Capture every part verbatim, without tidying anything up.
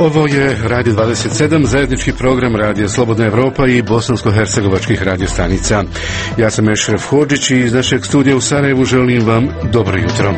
Ovo je Radio dvadeset sedam, zajednički program Radija Slobodna Evropa i bosansko-hercegovačkih radiostanica. Ja sam Ešref Hodžić i iz našeg studija u Sarajevu želim vam dobro jutro.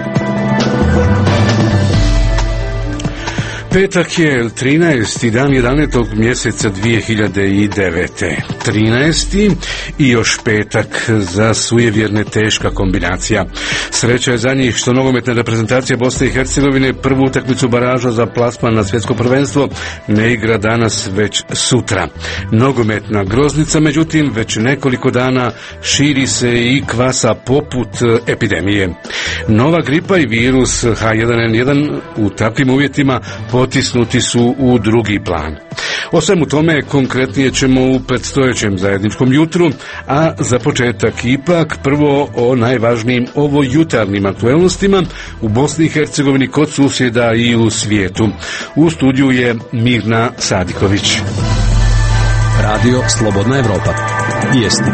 Petak je trinaesti dan jedanaestog mjeseca dvije hiljade devete. trinaesti i još petak, za sujevjerne teška kombinacija. Sreća je za njih što nogometna reprezentacija Bosne i Hercegovine prvu utakmicu baraža za plasman na svjetsko prvenstvo ne igra danas, već sutra. Nogometna groznica, međutim, već nekoliko dana širi se i kvasa poput epidemije. Nova gripa i virus H jedan N jedan u takvim uvjetima potisnuti su u drugi plan. O svemu tome konkretnije ćemo u predstojećem zajedničkom jutru, a za početak ipak prvo o najvažnijim ovojutarnjim aktualnostima u Bosni i Hercegovini, kod susjeda i u svijetu. U studiju je Mirna Sadiković. Radio Slobodna Evropa. Vijesti.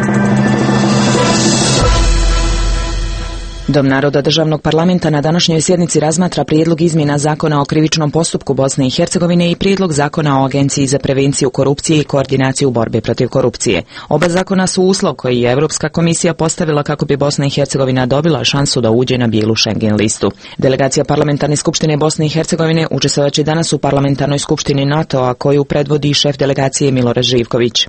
Dom naroda Državnog parlamenta na današnjoj sjednici razmatra prijedlog izmjena Zakona o krivičnom postupku Bosne i Hercegovine i prijedlog Zakona o Agenciji za prevenciju korupcije i koordinaciju borbe protiv korupcije. Oba zakona su uslov koji je Europska komisija postavila kako bi Bosna i Hercegovina dobila šansu da uđe na bijelu Schengen listu. Delegacija Parlamentarne skupštine Bosne i Hercegovine učestvovat će danas u Parlamentarnoj skupštini NATO-a koju predvodi šef delegacije Milorad Živković.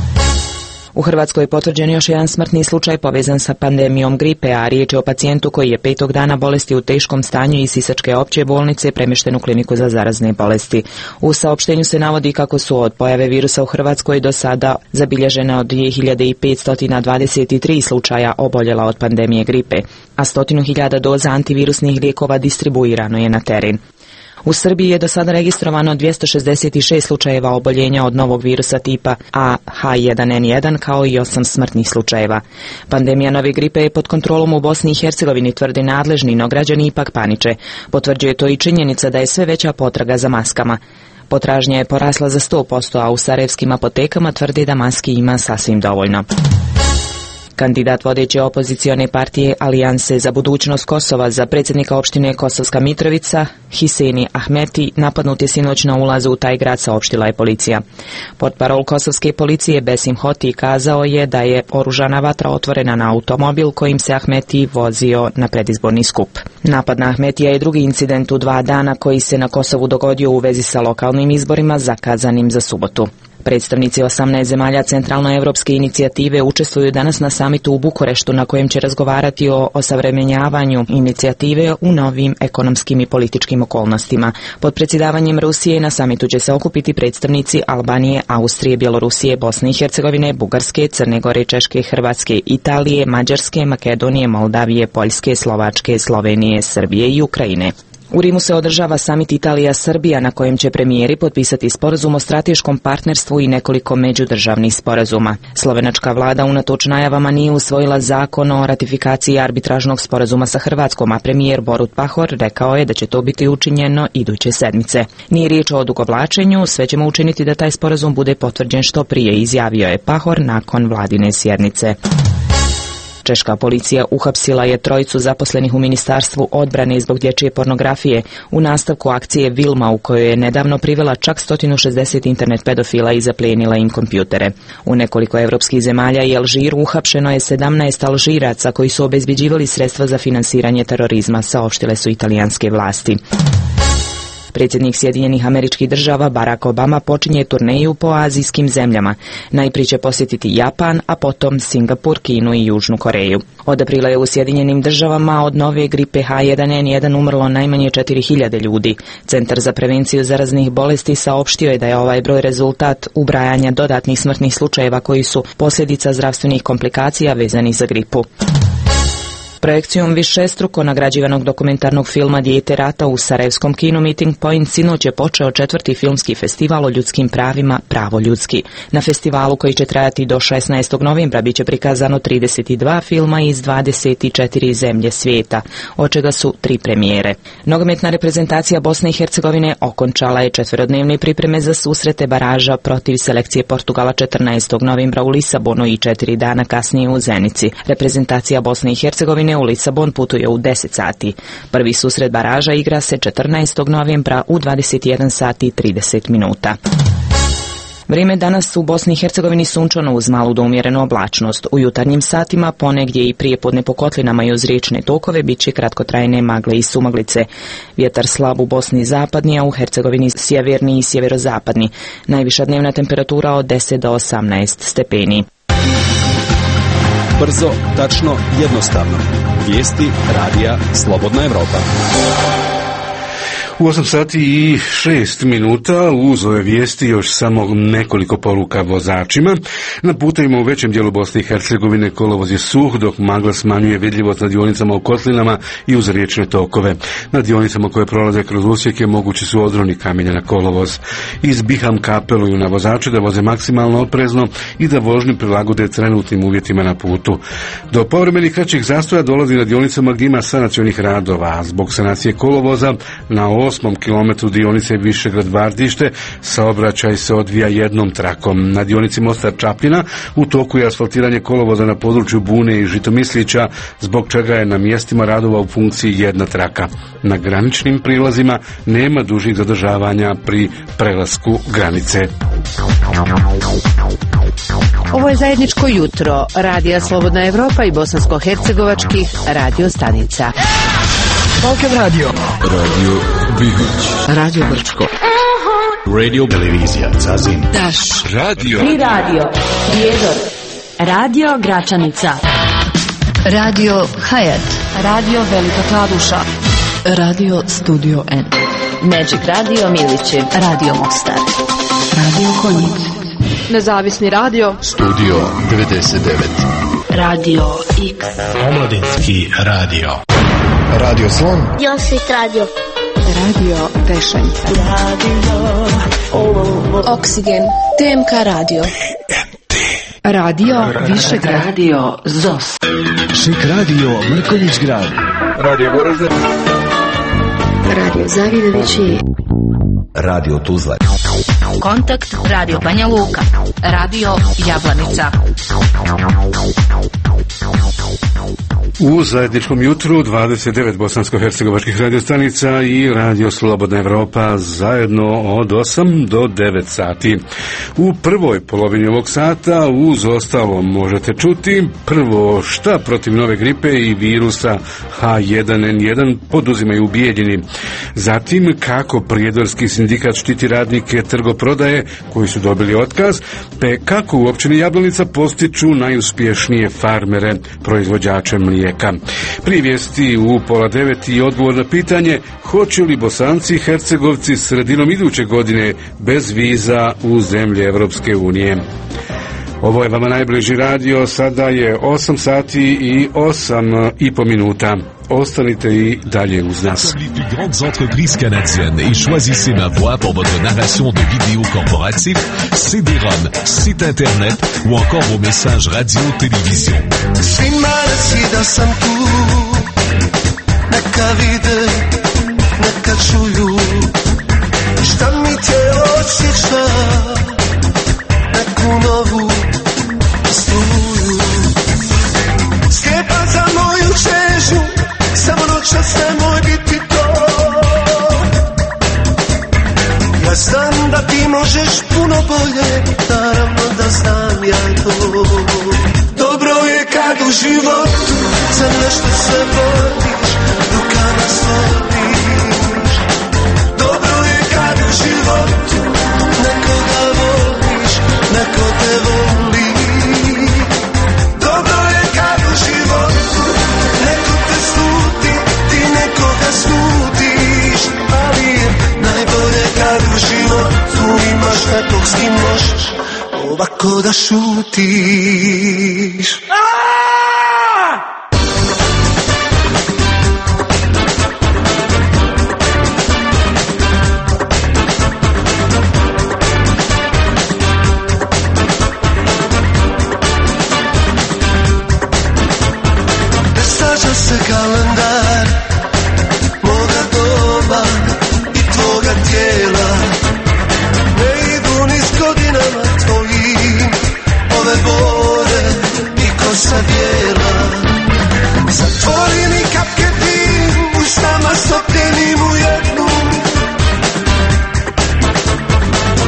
U Hrvatskoj je potvrđen još jedan smrtni slučaj povezan sa pandemijom gripe, a riječ je o pacijentu koji je petog dana bolesti u teškom stanju iz Sisačke opće bolnice premješten u kliniku za zarazne bolesti. U saopštenju se navodi kako su od pojave virusa u Hrvatskoj do sada zabilježena od dvije hiljade petsto dvadeset tri slučaja oboljela od pandemije gripe, a stotinu hiljada doza antivirusnih lijekova distribuirano je na teren. U Srbiji je do sada registrovano dvjesto šezdeset šest slučajeva oboljenja od novog virusa tipa A H jedan N jedan kao i osam smrtnih slučajeva. Pandemija nove gripe je pod kontrolom u Bosni i Hercegovini, tvrde nadležni, no građani ipak paniče. Potvrđuje to i činjenica da je sve veća potraga za maskama. Potražnja je porasla za sto posto, a u sarajevskim apotekama tvrde da maski ima sasvim dovoljno. Kandidat vodeće opozicione partije Alijanse za budućnost Kosova za predsjednika opštine Kosovska Mitrovica, Hiseni Ahmeti, napadnut je sinoć na ulazu u taj grad, saopštila je policija. Portparol kosovske policije Besim Hoti kazao je da je oružana vatra otvorena na automobil kojim se Ahmeti vozio na predizborni skup. Napad na Ahmetija je drugi incident u dva dana koji se na Kosovu dogodio u vezi sa lokalnim izborima zakazanim za subotu. Predstavnici osamnaest zemalja centralnoevropske inicijative učestvuju danas na samitu u Bukureštu na kojem će razgovarati o osavremenjavanju inicijative u novim ekonomskim i političkim okolnostima. Pod predsjedavanjem Rusije na samitu će se okupiti predstavnici Albanije, Austrije, Bjelorusije, Bosne i Hercegovine, Bugarske, Crne Gore, Češke, Hrvatske, Italije, Mađarske, Makedonije, Moldavije, Poljske, Slovačke, Slovenije, Srbije i Ukrajine. U Rimu se održava samit Italija-Srbija na kojem će premijeri potpisati sporazum o strateškom partnerstvu i nekoliko međudržavnih sporazuma. Slovenačka vlada unatoč najavama nije usvojila zakon o ratifikaciji arbitražnog sporazuma sa Hrvatskom, a premijer Borut Pahor rekao je da će to biti učinjeno iduće sedmice. Nije riječ o odugovlačenju, sve ćemo učiniti da taj sporazum bude potvrđen što prije, izjavio je Pahor nakon vladine sjednice. Češka policija uhapsila je trojicu zaposlenih u Ministarstvu odbrane zbog dječje pornografije u nastavku akcije Vilma u kojoj je nedavno privela čak sto šezdeset internet pedofila i zaplijenila im kompjutere. U nekoliko evropskih zemalja i Alžiru uhapšeno je sedamnaest Alžiraca koji su obezbjeđivali sredstva za finansiranje terorizma, saopštile su italijanske vlasti. Predsjednik Sjedinjenih Američkih Država Barack Obama počinje turneju po azijskim zemljama. Najprije će posjetiti Japan, a potom Singapur, Kinu i Južnu Koreju. Od aprila je u Sjedinjenim Državama od nove gripe H jedan N jedan umrlo najmanje četiri hiljade ljudi. Centar za prevenciju zaraznih bolesti saopštio je da je ovaj broj rezultat ubrajanja dodatnih smrtnih slučajeva koji su posljedica zdravstvenih komplikacija vezanih za gripu. Projekcijom višestruko nagrađivanog dokumentarnog filma Dijete rata u sarajevskom kinu Meeting Point sinoć je počeo četvrti filmski festival o ljudskim pravima Pravo ljudski. Na festivalu koji će trajati do šesnaestog novembra bit će prikazano trideset dva filma iz dvadeset četiri zemlje svijeta, od čega su tri premijere. Nogometna reprezentacija Bosne i Hercegovine okončala je četverodnevne pripreme za susrete baraža protiv selekcije Portugala četrnaestog novembra u Lisabonu i četiri dana kasnije u Zenici. Reprezentacija Bosne i Hercegovine Hercegovine u Lisabon putuje u deset sati. Prvi susret baraža igra se četrnaestog novembra u dvadeset jedan sati i trideset minuta. Vrijeme danas u Bosni i Hercegovini sunčano uz malu do umjerenu oblačnost. U jutarnjim satima ponegdje i prijepodne po kotlinama i uz riječne tokove bit će kratkotrajne magle i sumaglice. Vjetar slab u Bosni zapadni, a u Hercegovini sjeverni i sjeverozapadni. Najviša dnevna temperatura od deset do osamnaest stepeni. Brzo, tačno, jednostavno. Vijesti radija Slobodna Evropa. U osam sati i šest minuta uz ove vijesti još samo nekoliko poruka vozačima. Na putevima u većem dijelu Bosne i Hercegovine kolovoz je suh, dok magla smanjuje vidljivost na dionicama u kotlinama i uz riječne tokove. Na dionicama koje prolaze kroz usjeke mogući su odroni kamenja na kolovoz. Iz Bihamka apeluju na vozače da voze maksimalno oprezno i da vožnju prilagode trenutnim uvjetima na putu. Do povremenih kraćih zastoja dolazi na dionicama gdje ima sanacionih radova. Zbog sanacije kolovoza na osmom kilometru dionice Višegrad-Vardište saobraćaj se odvija jednom trakom. Na dionici Mostar Čapljina u toku je asfaltiranje kolovoza na području Bune i Žitomislića, zbog čega je na mjestima radova u funkciji jedna traka. Na graničnim prilazima nema dužih zadržavanja pri prelasku granice. Ovo je zajedničko jutro Radija Slobodna Evropa i bosansko-hercegovačkih radio stanica. Balkan radio. Radio Bihoć. Radio Brčko. Radio Televizija Zazin. Daš. Radio. Tri radio. Prijedor. Radio Gračanica. Radio Hayat. Radio Velika Kladuša. Radio Studio N. Magic Radio Milići. Radio Mostar. Radio Konjic. Nezavisni radio. Studio devedeset devet. Radio X. Omladinski radio. Radio Slon. Josit radio. Radio Tešanjca. Radio Oksigen. T M K radio. Radio Višegrad. Radio Zos. Šik radio Mrkonjić grad. Radio Goražde. Radio Zavidovići. Radio Tuzla. Kontakt Radio Banja Luka. Radio Jablanica. U zajedničkom jutru dvadeset devet bosansko-hercegovačkih radiostanica i Radio Slobodna Evropa zajedno od osam do devet sati. U prvoj polovini ovog sata uz ostalo možete čuti prvo šta protiv nove gripe i virusa H jedan N jedan poduzimaju Bijeljini. Zatim kako prijedorski sindikat štiti radnike trgoprodaje koji su dobili otkaz, te kako u općini Jablanica postiču najuspješnije farmere, proizvođače mlijeka. Prije vijesti u pola devet i odgovor na pitanje hoće li Bosanci i Hercegovci sredinom iduće godine bez viza u zemlje Evropske unije. Ovo je vama najbliži radio, sada je osam sati i osam i po minuta. Ostanite i dalje uz nas. Les plus grandes entreprises canadiennes et choisissez ma voix pour votre narration de vidéos corporatives, C D ROM, site internet ou encore vos messages radio-télévision. Svima reci da sam tu, neka vide, neka čuju, šta mi te osjeća, neku novu struju. Skrepa za moju čežnju, samo noćas nemoj biti to. Ja znam da ti možeš puno bolje, naravno da znam ja to. Dobro je kad u životu za nešto se boriš, rukama sloviš. Dobro je kad u životu nekoga voliš, neko te voli. Dobro je kad u životu neko te sluti, ti nekoga slutiš. Ali je najbolje kad u životu imaš nekog s kim možeš ovako da šutiš. Presađa se kalendar moga doba i tvoga tijela. Ne idu ni s godinama tvojim ove bore i kosa.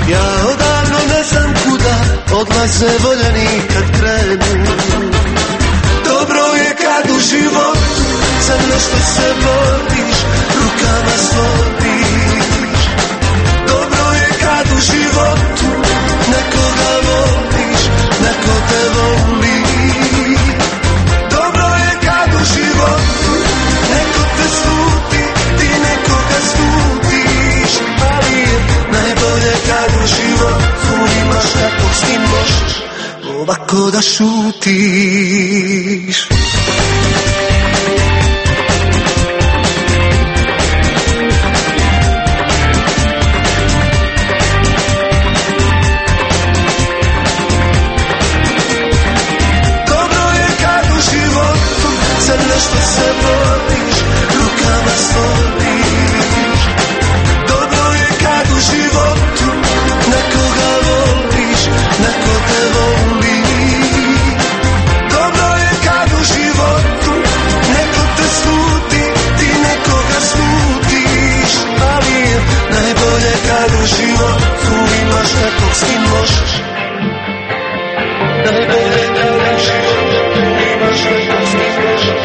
Ja odavno ne znam kuda odlaze voljeni kad krenu. Dobro je kad u životu za nešto se boriš, rukama sloniš. Dobro je kad u životu nekoga voliš, neko te voli. Dobro je kad u životu neko te sluti, ti nekoga slutiš. Ali je najbolje kad u životu imaš nekog s kim možeš ovako da šutiš. Nešto se boriš, rukama sloniš. Dobro je kad u životu nekoga voliš, neko te voli. Dobro je kad u životu neko te sluti, ti nekoga slutiš. Ali je najbolje kad u životu imaš nekog s kim možeš. Najbolje kad u životu imaš nekog s kim možeš.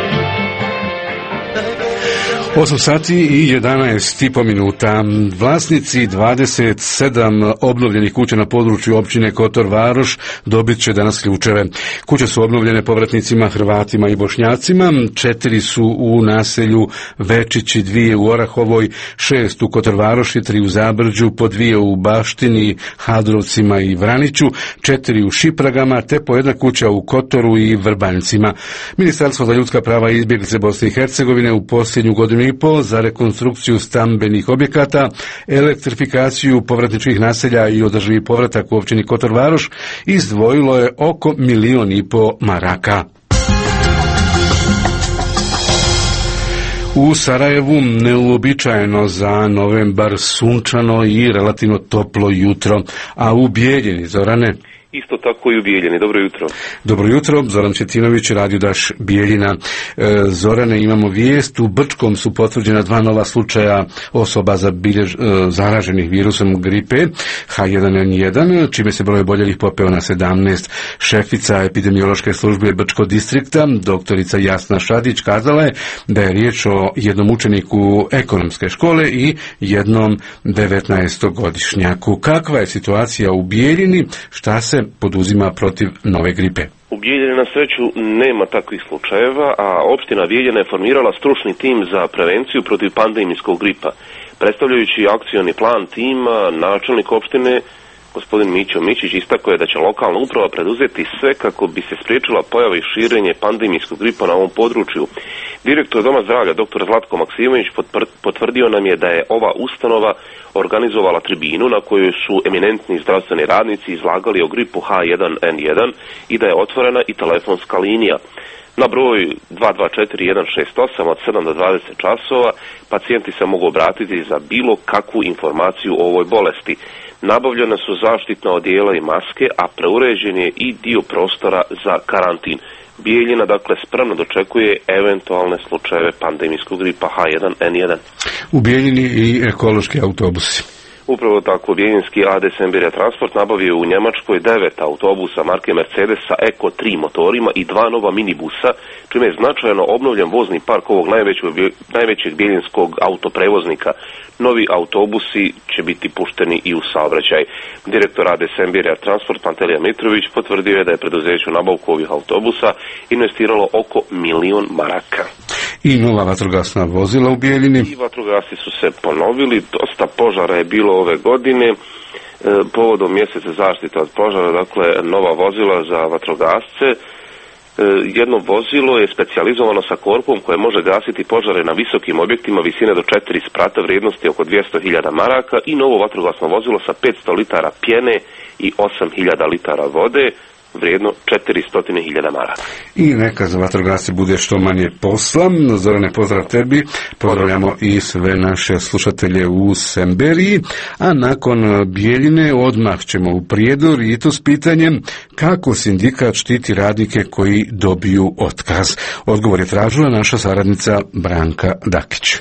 osam sati i jedanaest i po minuta. Vlasnici dvadeset sedam obnovljenih kuća na području općine Kotor Varoš dobit će danas ključeve. Kuće su obnovljene povratnicima, Hrvatima i Bošnjacima. Četiri su u naselju Večići, dvije u Orahovoj, šest u Kotor Varoši, tri u Zabrđu, po dvije u Baštini, Hadrovcima i Vraniću, četiri u Šipragama, te po jedna kuća u Kotoru i Vrbanjcima. Ministarstvo za ljudska prava i izbjeglice Bosne i Hercegovine u posljednju godinu i pol za rekonstrukciju stambenih objekata, elektrifikaciju povratničkih naselja i održivi povratak u općini Kotor Varoš izdvojilo je oko milion i po maraka. U Sarajevu neuobičajeno za novembar sunčano i relativno toplo jutro, a u Bijeljini, Zorane? Isto tako i u Bijeljini. Dobro jutro. Dobro jutro, Zoran Četinović, Radio Daš Bijeljina. E, Zorane, imamo vijest, u Brčkom su potvrđena dva nova slučaja osoba zabiljež, e, zaraženih virusom gripe H jedan N jedan, čime se broj oboljelih popeo na sedamnaest. Šefica epidemiološke službe Brčkog distrikta, doktorica Jasna Šadić, kazala je da je riječ o jednom učeniku ekonomske škole i jednom devetnaestogodišnjaku. Kakva je situacija u Bijeljini? Šta se poduzima protiv nove gripe? U Bijeljini na sreću nema takvih slučajeva, a opština Bijeljina je formirala stručni tim za prevenciju protiv pandemijskog gripa. Predstavljajući akcioni plan tima, načelnik opštine gospodin Mićo Mićić istakao je da će lokalna uprava preduzeti sve kako bi se spriječila pojava i širenje pandemijskog gripa na ovom području. Direktor Doma zdravlja dr. Zlatko Maksimović potvrdio nam je da je ova ustanova organizovala tribinu na kojoj su eminentni zdravstveni radnici izlagali o gripu H jedan N jedan i da je otvorena i telefonska linija. Na broj dva dva četiri jedan šest osam od sedam do dvadeset časova pacijenti se mogu obratiti za bilo kakvu informaciju o ovoj bolesti. Nabavljene su zaštitna odijela i maske, a preuređen je i dio prostora za karantin. Bijeljina dakle spremno dočekuje eventualne slučajeve pandemijskog gripa H jedan N jedan. U Bijeljini i ekološki autobusi. Upravo tako, bijeljinski A D Sembirija Transport nabavio u Njemačkoj devet autobusa marke Mercedes sa Eko tri motorima i dva nova minibusa, čime je značajno obnovljen vozni park ovog najvećeg, najvećeg bijeljinskog autoprevoznika. Novi autobusi će biti pušteni i u saobraćaj. Direktor A D Sembirija Transport Pantelija Mitrović potvrdio je da je preduzeće u nabavku ovih autobusa investiralo oko milion maraka. I nova vatrogasna vozila u Bijeljini. I vatrogasci su se ponovili, dosta požara je bilo ove godine, e, povodom mjeseca zaštite od požara, dakle nova vozila za vatrogasce. E, jedno vozilo je specijalizovano sa korpom koje može gasiti požare na visokim objektima visine do četiri sprata vrijednosti oko dvjesto hiljada maraka i novo vatrogasno vozilo sa petsto litara pjene i osam hiljada litara vode, vrijedno četiristo hiljada maraka. I neka za vatrogasce bude što manje posla. Zorane, pozdrav tebi. Pozdravljamo i sve naše slušatelje u Semberiji. A nakon Bijeljine odmah ćemo u Prijedor i to s pitanjem kako sindikat štiti radnike koji dobiju otkaz. Odgovor je tražila naša saradnica Branka Dakić.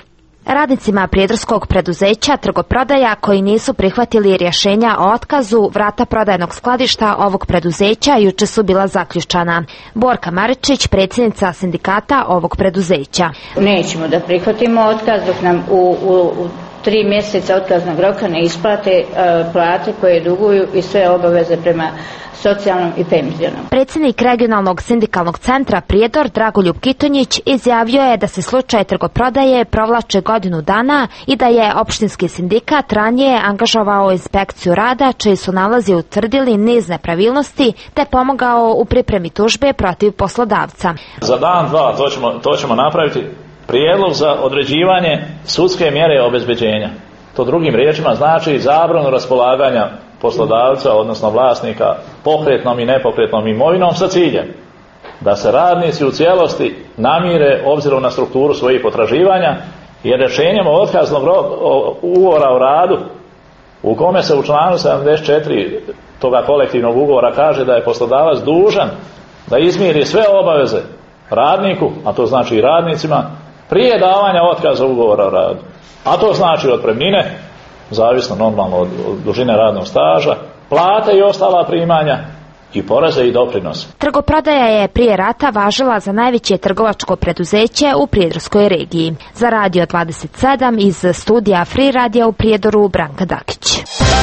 Radnicima prijedorskog preduzeća Trgoprodaja koji nisu prihvatili rješenja o otkazu, vrata prodajnog skladišta ovog preduzeća juče su bila zaključana. Borka Maričić, predsjednica sindikata ovog preduzeća. Nećemo da prihvatimo otkaz dok nam u, u, u tri mjeseca otkaznog roka ne isplate e, plate koje duguju i sve obaveze prema socijalnom i penzionom. Predsjednik regionalnog sindikalnog centra Prijedor Dragoljub Kitonjić izjavio je da se slučaj Trgoprodaje provlače godinu dana i da je opštinski sindikat ranije angažovao inspekciju rada čiji su nalazi utvrdili niz nepravilnosti te pomogao u pripremi tužbe protiv poslodavca. Za dan, dva to ćemo, to ćemo napraviti prijedlog za određivanje sudske mjere obezbeđenja. To drugim riječima znači zabranu raspolaganja poslodavca, odnosno vlasnika, pokretnom i nepokretnom imovinom sa ciljem da se radnici u cijelosti namire obzirom na strukturu svojih potraživanja, jer rješenjem o otkaznog ugovora o radu u kome se u članu sedamdeset četiri toga kolektivnog ugovora kaže da je poslodavac dužan da izmiri sve obaveze radniku, a to znači i radnicima, prije davanja otkaza ugovora o radu. A to znači otpremnine, zavisno normalno od, od dužine radnog staža, plate i ostala primanja i poreze i doprinose. Trgoprodaja je prije rata važila za najveće trgovačko preduzeće u Prijedorskoj regiji. Za Radio dvadeset sedam iz studija Free radija u Prijedoru, Branka Dakić.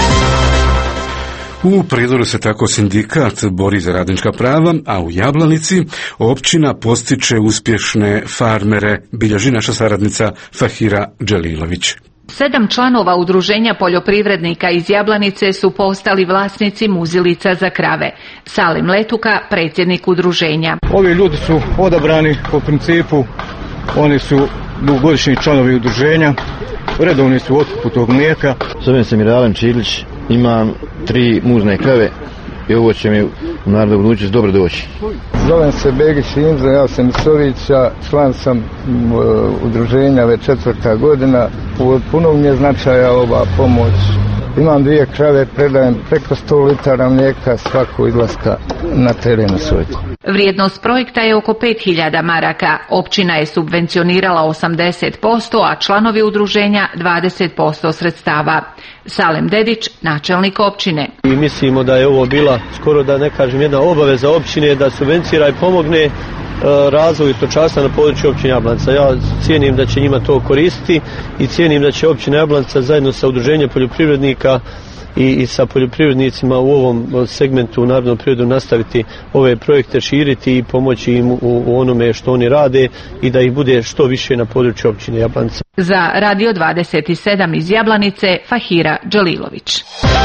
U Prijedoru se tako sindikat bori za radnička prava, a u Jablanici općina postiče uspješne farmere, bilježi naša saradnica Fahira Dželilović. Sedam članova udruženja poljoprivrednika iz Jablanice su postali vlasnici muzilica za krave. Salim Letuka, predsjednik udruženja. Ovi ljudi su odabrani po principu, oni su dugogodišnji članovi udruženja, redovni su u otkupu tog mlijeka. Zovem se Miralen Čilić, imam tri muzne krave i ovo će mi u narednoj budućnosti dobro doći. Zovem se Begić Inza, ja sam iz Sovića, član sam uh, udruženja već četvrta godina. Od punog mi je značaja ova pomoć. Imam dvije krave, predajem preko sto litara mlijeka svako izlaska na terenu svoj. Vrijednost projekta je oko pet hiljada maraka. Općina je subvencionirala osamdeset posto, a članovi udruženja dvadeset posto sredstava. Salem Dedić, načelnik općine. I mislimo da je ovo bila, skoro da ne kažem, jedna obaveza općine da subvencira i pomogne razvoju stočarstva na području općine Jablanca. Ja cijenim da će njima to koristiti i cijenim da će općina Jablanca zajedno sa udruženjem poljoprivrednika i, i sa poljoprivrednicima u ovom segmentu u narodnom prirodu nastaviti ove projekte, širiti i pomoći im u, u onome što oni rade i da ih bude što više na području općine Jablanca. Za Radio dvadeset sedam iz Jablanice, Fahira Dželilović.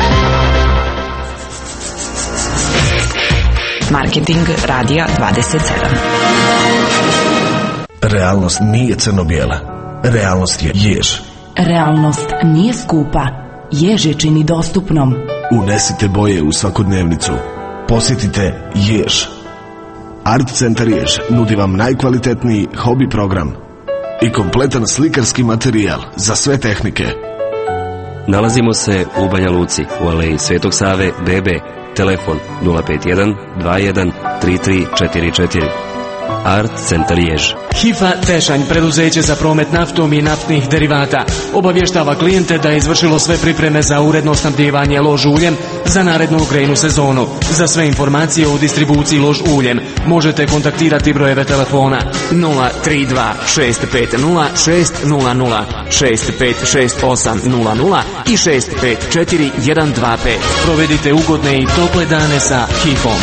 Marketing Radija dvadeset sedam. Realnost nije crno-bijela. Realnost je jež. Realnost nije skupa. Jež je čini dostupnom. Unesite boje u svakodnevnicu. Posjetite Jež. Art Centar Jež nudi vam najkvalitetniji hobi program i kompletan slikarski materijal za sve tehnike. Nalazimo se u Banja Luci, u aleji Svetog Save, B B. Telefon nula pet jedan dva jedan tri tri četiri četiri. Art Centar Jež. Hifa Tešanj, preduzeće za promet naftom i naftnih derivata, obavještava klijente da je izvršilo sve pripreme za uredno snabdijevanje lož uljem za narednu grejnu sezonu. Za sve informacije o distribuciji lož uljem možete kontaktirati brojeve telefona nula tri dva šest pet nula šest nula nula, šest pet šest osam nula nula i šest pet četiri jedan dva pet. Provedite ugodne i tople dane sa Hifom.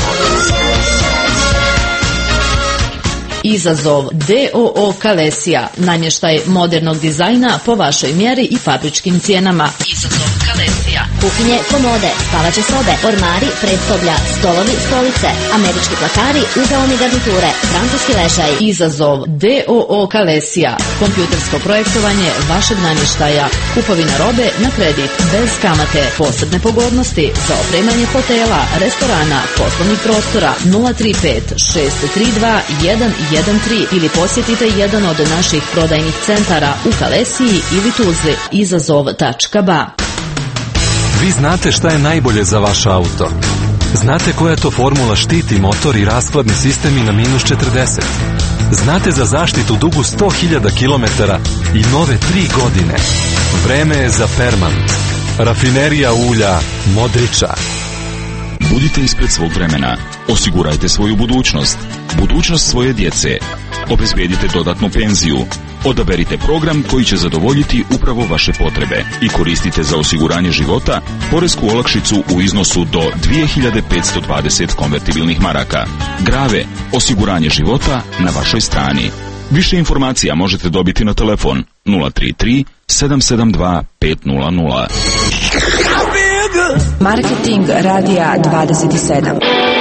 Izazov D O O Kalesija, namještaj modernog dizajna po vašoj mjeri i fabričkim cijenama. Izazov Kalesija. Kuhinje, komode, spavaće sobe, ormari, predsoblja, stolovi, stolice, američki platari, uzaoni garniture, francuski ležaj. Izazov D O O Kalesija, kompjutersko projektovanje vašeg namještaja, kupovina robe na kredit, bez kamate, posebne pogodnosti za opremanje hotela, restorana, poslovnih prostora. Nula tri pet šest tri dva jedan jedan tri ili posjetite jedan od naših prodajnih centara u Kalesiji ili Tuzli. Izazov tačka ba. Vi znate šta je najbolje za vaš auto. Znate koja to formula štiti motor i rashladni sistemi na minus četrdeset. Znate za zaštitu dugu sto hiljada kilometara i nove tri godine. Vreme je za Permant. Rafinerija ulja Modriča. Budite ispred svog vremena. Osigurajte svoju budućnost. Budućnost svoje djece. Obezbedite dodatnu penziju. Odaberite program koji će zadovoljiti upravo vaše potrebe i koristite za osiguranje života poresku olakšicu u iznosu do dvije hiljade petsto dvadeset konvertibilnih maraka. Grave, osiguranje života na vašoj strani. Više informacija možete dobiti na telefon nula tri tri sedam sedam dva pet nula nula. Marketing radija dvadeset sedam.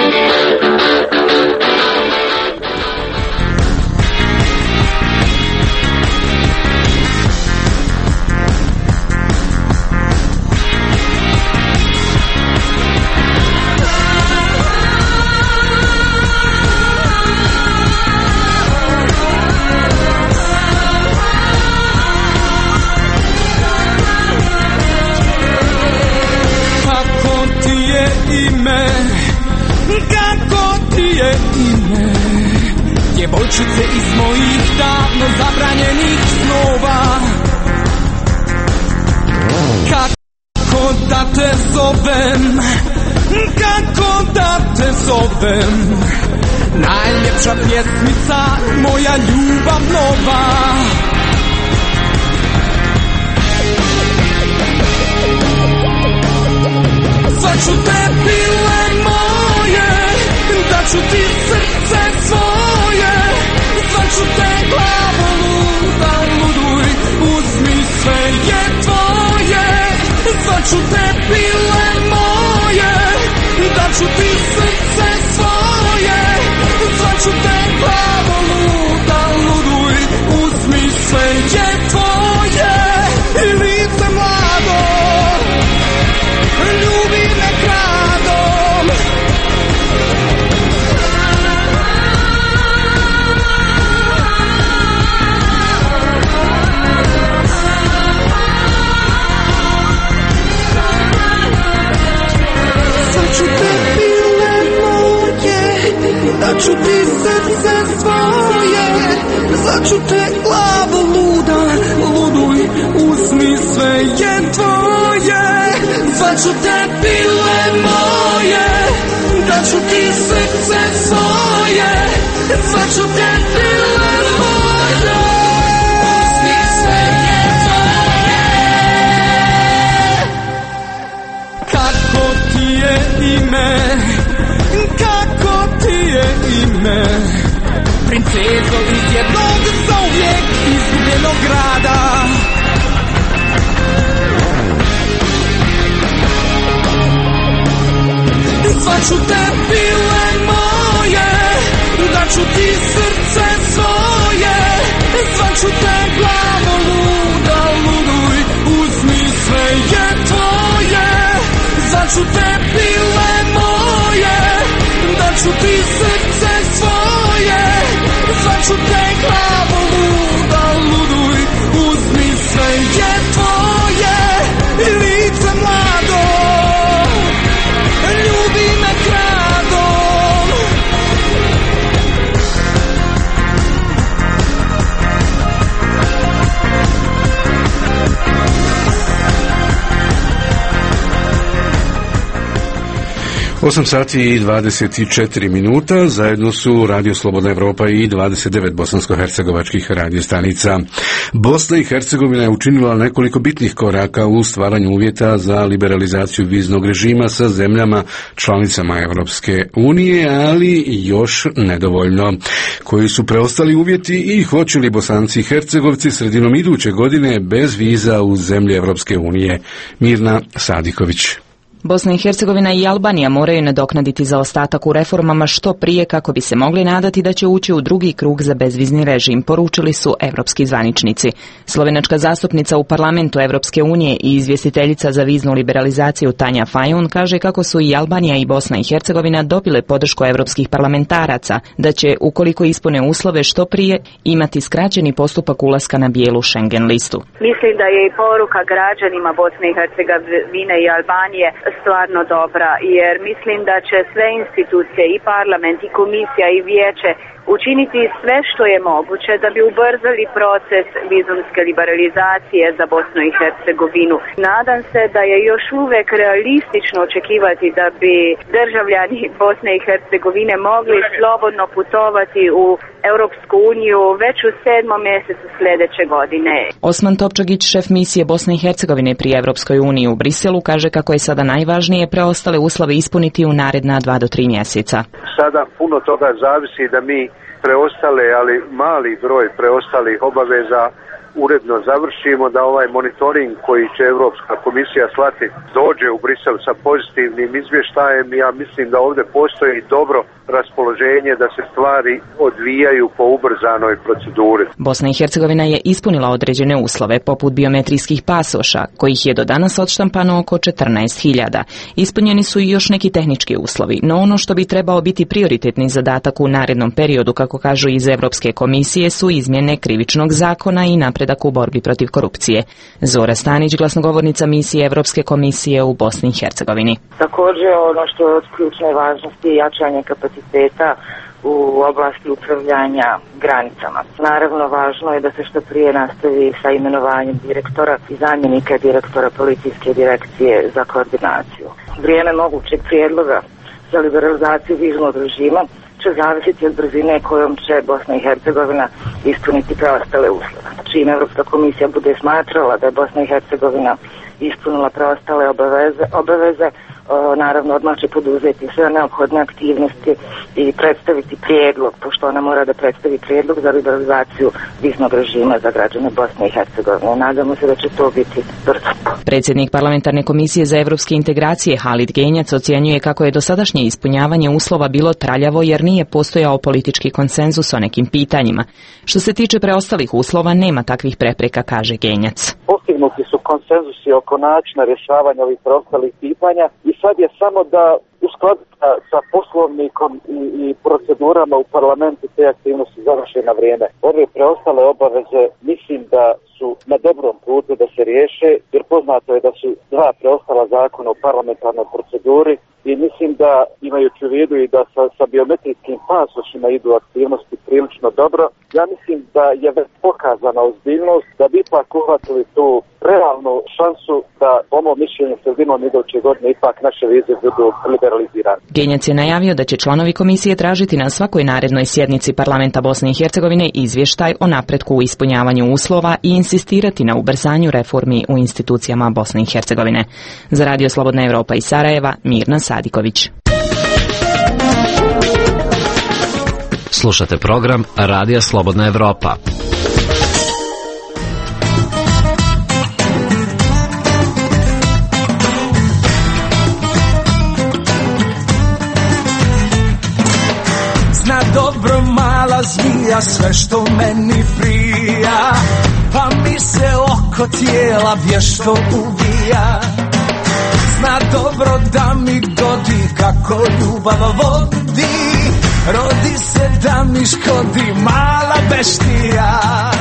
Djevojčice iz mojih davno zabranjenih snova, kako da te zovem, kako da te zovem, najljepša pjesmica, moja ljubav nova. Zvaću te pile moje, daću ti srce svoje, zvaću te glavo luda, luduj, uzmi sve je tvoje, zvaću te pile moje, daću ti srce svoje, zvaću te glavo luda, luduj, uzmi sve je tvoje, i lice mlado, ljubi me kradom. Zvaću te pile moje, daću ti srce svoje, zvaću te glavo luda, luduj, uzmi sve je tvoje. Zvaću te pile moje, daću ti srce svoje, zvaću te pile moje, uzmi sve je tvoje. Kako ti je ime, kako ti je ime, princezo iz jednog zauvijek izgubljenog grada. Zvaću te pile moje, daću ti srce svoje, zvaću te glavo luda, luduj, uzmi sve je tvoje. Zvaću te pile moje, daću ti srce svoje, zvaću te glavo luda, luduj, uzmi sve je tvoje, i lice mlado, ljubi me kradom. osam sati i dvadeset četiri minuta, zajedno su Radio Slobodna Evropa i dvadeset devet bosansko-hercegovačkih radiostanica. Bosna i Hercegovina je učinila nekoliko bitnih koraka u stvaranju uvjeta za liberalizaciju viznog režima sa zemljama članicama Europske unije, ali još nedovoljno. Koji su preostali uvjeti i hoće li Bosanci i Hercegovci sredinom iduće godine bez viza u zemlje Europske unije? Mirna Sadiković. Bosna i Hercegovina i Albanija moraju nadoknaditi zaostatak u reformama što prije kako bi se mogli nadati da će ući u drugi krug za bezvizni režim, poručili su evropski zvaničnici. Slovenačka zastupnica u parlamentu Evropske unije i izvjestiteljica za viznu liberalizaciju Tanja Fajon kaže kako su i Albanija i Bosna i Hercegovina dobile podršku evropskih parlamentaraca da će, ukoliko ispune uslove što prije, imati skraćeni postupak ulaska na bijelu Schengen listu. Mislim da je i poruka građanima Bosne i Hercegovine i Albanije stvarno dobra, jer mislim da će sve institucije, i parlament, i komisija, i vijeće, učiniti sve što je moguće da bi ubrzali proces vizumske liberalizacije za Bosnu i Hercegovinu. Nadam se da je još uvek realistično očekivati da bi državljani Bosne i Hercegovine mogli slobodno putovati u Europsku uniju već u sedmom mjesecu sljedeće godine. Osman Topčagić, šef misije Bosne i Hercegovine pri Europskoj uniji u Briselu, kaže kako je sada najvažnije preostale uslove ispuniti u naredna dva do tri mjeseca. Sada puno toga zavisi da mi preostale, ali mali broj preostalih obaveza uredno završimo, da ovaj monitoring koji će Europska komisija slati dođe u Brisel sa pozitivnim izvještajem. Ja mislim da ovdje postoji dobro raspoloženje da se stvari odvijaju po ubrzanoj proceduri. Bosna i Hercegovina je ispunila određene uslove, poput biometrijskih pasoša, kojih je do danas odštampano oko četrnaest hiljada. Ispunjeni su i još neki tehnički uslovi, no ono što bi trebao biti prioritetni zadatak u narednom periodu, kako kažu iz Europske komisije, su izmjene krivičnog zakona i napredak u borbi protiv korupcije. Zora Stanić, glasnogovornica misije Europske komisije u Bosni i Hercegovini. Također ono što je od ključne važnosti je jačanje kapaciteta u oblasti upravljanja granicama. Naravno, važno je da se što prije nastavi sa imenovanjem direktora i zamjenika direktora policijske direkcije za koordinaciju. Vrijeme mogućeg prijedloga za liberalizaciju viznog režima će zavisiti od brzine kojom će Bosna i Hercegovina ispuniti preostale uslove. Čim Europska komisija bude smatrala da je Bosna i Hercegovina ispunila preostale obaveze, obaveze naravno odmah će poduzeti sve neophodne aktivnosti i predstaviti prijedlog, pošto ona mora da predstavi prijedlog za liberalizaciju viznog režima za građane Bosne i Hercegovine. Nadamo se da će to biti brzo. Predsjednik Parlamentarne komisije za evropske integracije Halid Genjac ocjenjuje kako je dosadašnje ispunjavanje uslova bilo traljavo jer nije postojao politički konsenzus o nekim pitanjima. Što se tiče preostalih uslova, nema takvih prepreka, kaže Genjac. Postignuti su konsenzusi oko načina rješavanja ovih preostalih pitanja i sad je samo da u skladu sa poslovnikom i, i procedurama u parlamentu te aktivnosti završe na vrijeme. Ove preostale obaveze mislim da su na dobrom putu da se riješe, jer poznato je da su dva preostala zakona u parlamentarnoj proceduri i mislim da imajući u vidu i da sa, sa biometrijskim pasošima idu aktivnosti prilično dobro. Ja mislim da je već pokazana ozbiljnost da bi ipak uhvatili tu realnu šansu da po mom mišljenju sredinom iduće godine ipak naše vize budu liberalizirane. Genjac je najavio da će članovi komisije tražiti na svakoj narednoj sjednici Parlamenta Bosne i Hercegovine izvještaj o napretku u ispunjavanju uslova i insistirati na ubrzanju reformi u institucijama Bosne i Hercegovine. Za Radio Slobodna Evropa iz Sarajeva, Mirna Sadiković. Slušate program Radija Slobodna Evropa. Zna dobro mala zmija sve što meni prija, pa mi se oko tijela vješto uvija. Zna dobro da mi godi kako ljubav vodi, rodi se da mi škodi mala beštija.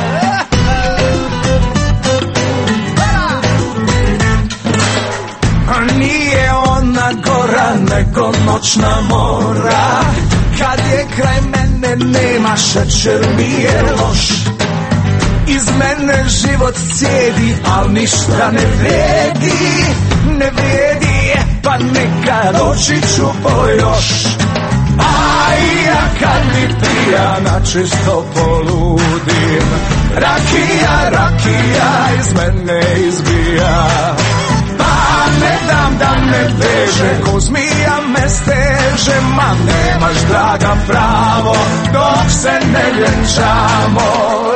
A nije ona gora nego noćna mora, kad je kraj mene nema šećer mi je loš. Iz mene život cijedi, al ništa ne vredi, ne vredi je, pa neka doći ću po još. A ja kad mi pija na čisto poludim, rakija, rakija iz mene izbija. Pa ne dam da me veže, ko zmija me steže, ma nemaš draga pravo, dok se ne vjenčamo.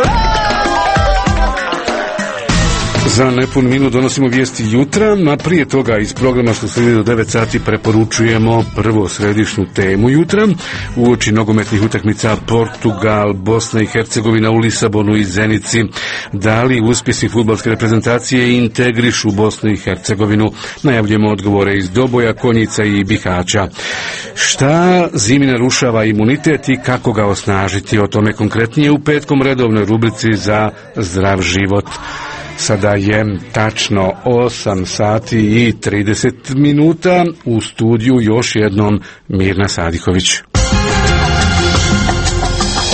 Za nepun minut donosimo vijesti jutra, a prije toga iz programa što slijedi do devet sati preporučujemo prvo središnju temu jutra. Uoči nogometnih utakmica Portugal, Bosna i Hercegovina u Lisabonu i Zenici. Da li uspjesi fudbalske reprezentacije integrišu Bosnu i Hercegovinu? Najavljujemo odgovore iz Doboja, Konjica i Bihaća. Šta zimi narušava imunitet i kako ga osnažiti? O tome konkretnije u petkom redovnoj rubrici za zdrav život. Sada je tačno osam sati i trideset minuta, u studiju još jednom Mirna Sadiković.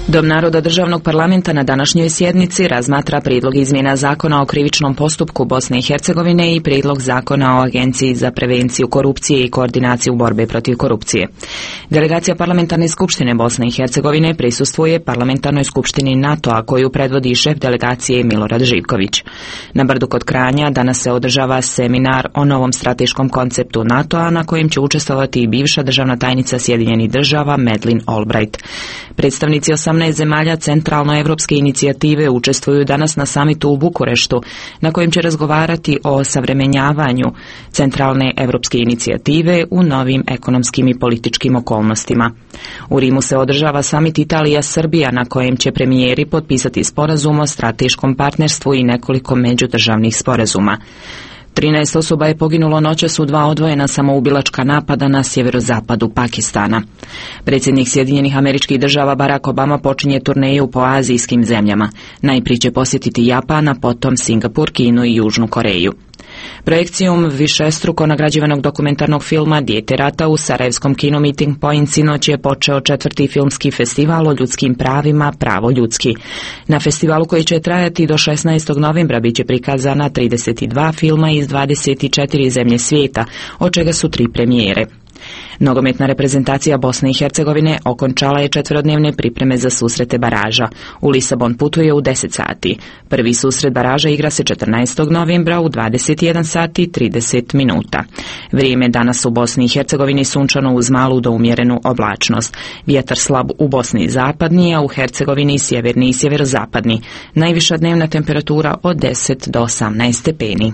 Dom naroda državnog parlamenta na današnjoj sjednici razmatra prijedlog izmjena zakona o krivičnom postupku Bosne i Hercegovine i prijedlog zakona o Agenciji za prevenciju korupcije i koordinaciju borbe protiv korupcije. Delegacija Parlamentarne skupštine Bosne i Hercegovine prisustvuje Parlamentarnoj skupštini NATO-a koju predvodi šef delegacije Milorad Živković. Na Brdu kod Kranja danas se održava seminar o novom strateškom konceptu NATO-a na kojem će učestvovati i bivša državna tajnica Sjedinjenih država Madeleine Albright. Predstavnici osamnaest zemalja centralnoevropske inicijative učestvuju danas na samitu u Bukureštu, na kojem će razgovarati o osavremenjavanju centralne evropske inicijative u novim ekonomskim i političkim okolnostima. U Rimu se održava samit Italija-Srbija na kojem će premijeri potpisati sporazum o strateškom partnerstvu i nekoliko međudržavnih sporazuma. trinaest osoba je poginulo noćas u dva odvojena samoubilačka napada na sjeverozapadu Pakistana. Predsjednik Sjedinjenih Američkih Država Barack Obama počinje turneju po azijskim zemljama. Najprije će posjetiti Japan, a potom Singapur, Kinu i Južnu Koreju. Projekcijom višestruko nagrađivanog dokumentarnog filma Dijete rata u sarajevskom kinu Meeting Point sinoć je počeo četvrti filmski festival o ljudskim pravima Pravo ljudski. Na festivalu koji će trajati do šesnaestog novembra biće prikazana trideset dva filma iz dvadeset četiri zemlje svijeta, od čega su tri premijere. Nogometna reprezentacija Bosne i Hercegovine okončala je četverodnevne pripreme za susrete baraža. U Lisabon putuje u deset sati. Prvi susret baraža igra se četrnaestog novembra u dvadeset jedan sati i trideset minuta. Vrijeme danas u Bosni i Hercegovini sunčano uz malu do umjerenu oblačnost. Vjetar slab u Bosni i zapadni, a u Hercegovini sjeverni i sjeverozapadni. Najviša dnevna temperatura od deset do osamnaest stepeni.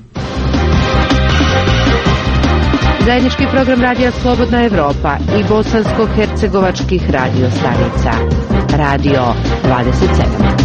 Zajednički program Radija Slobodna Evropa i bosansko-hercegovačkih radio stanica. Radio dvadeset sedam.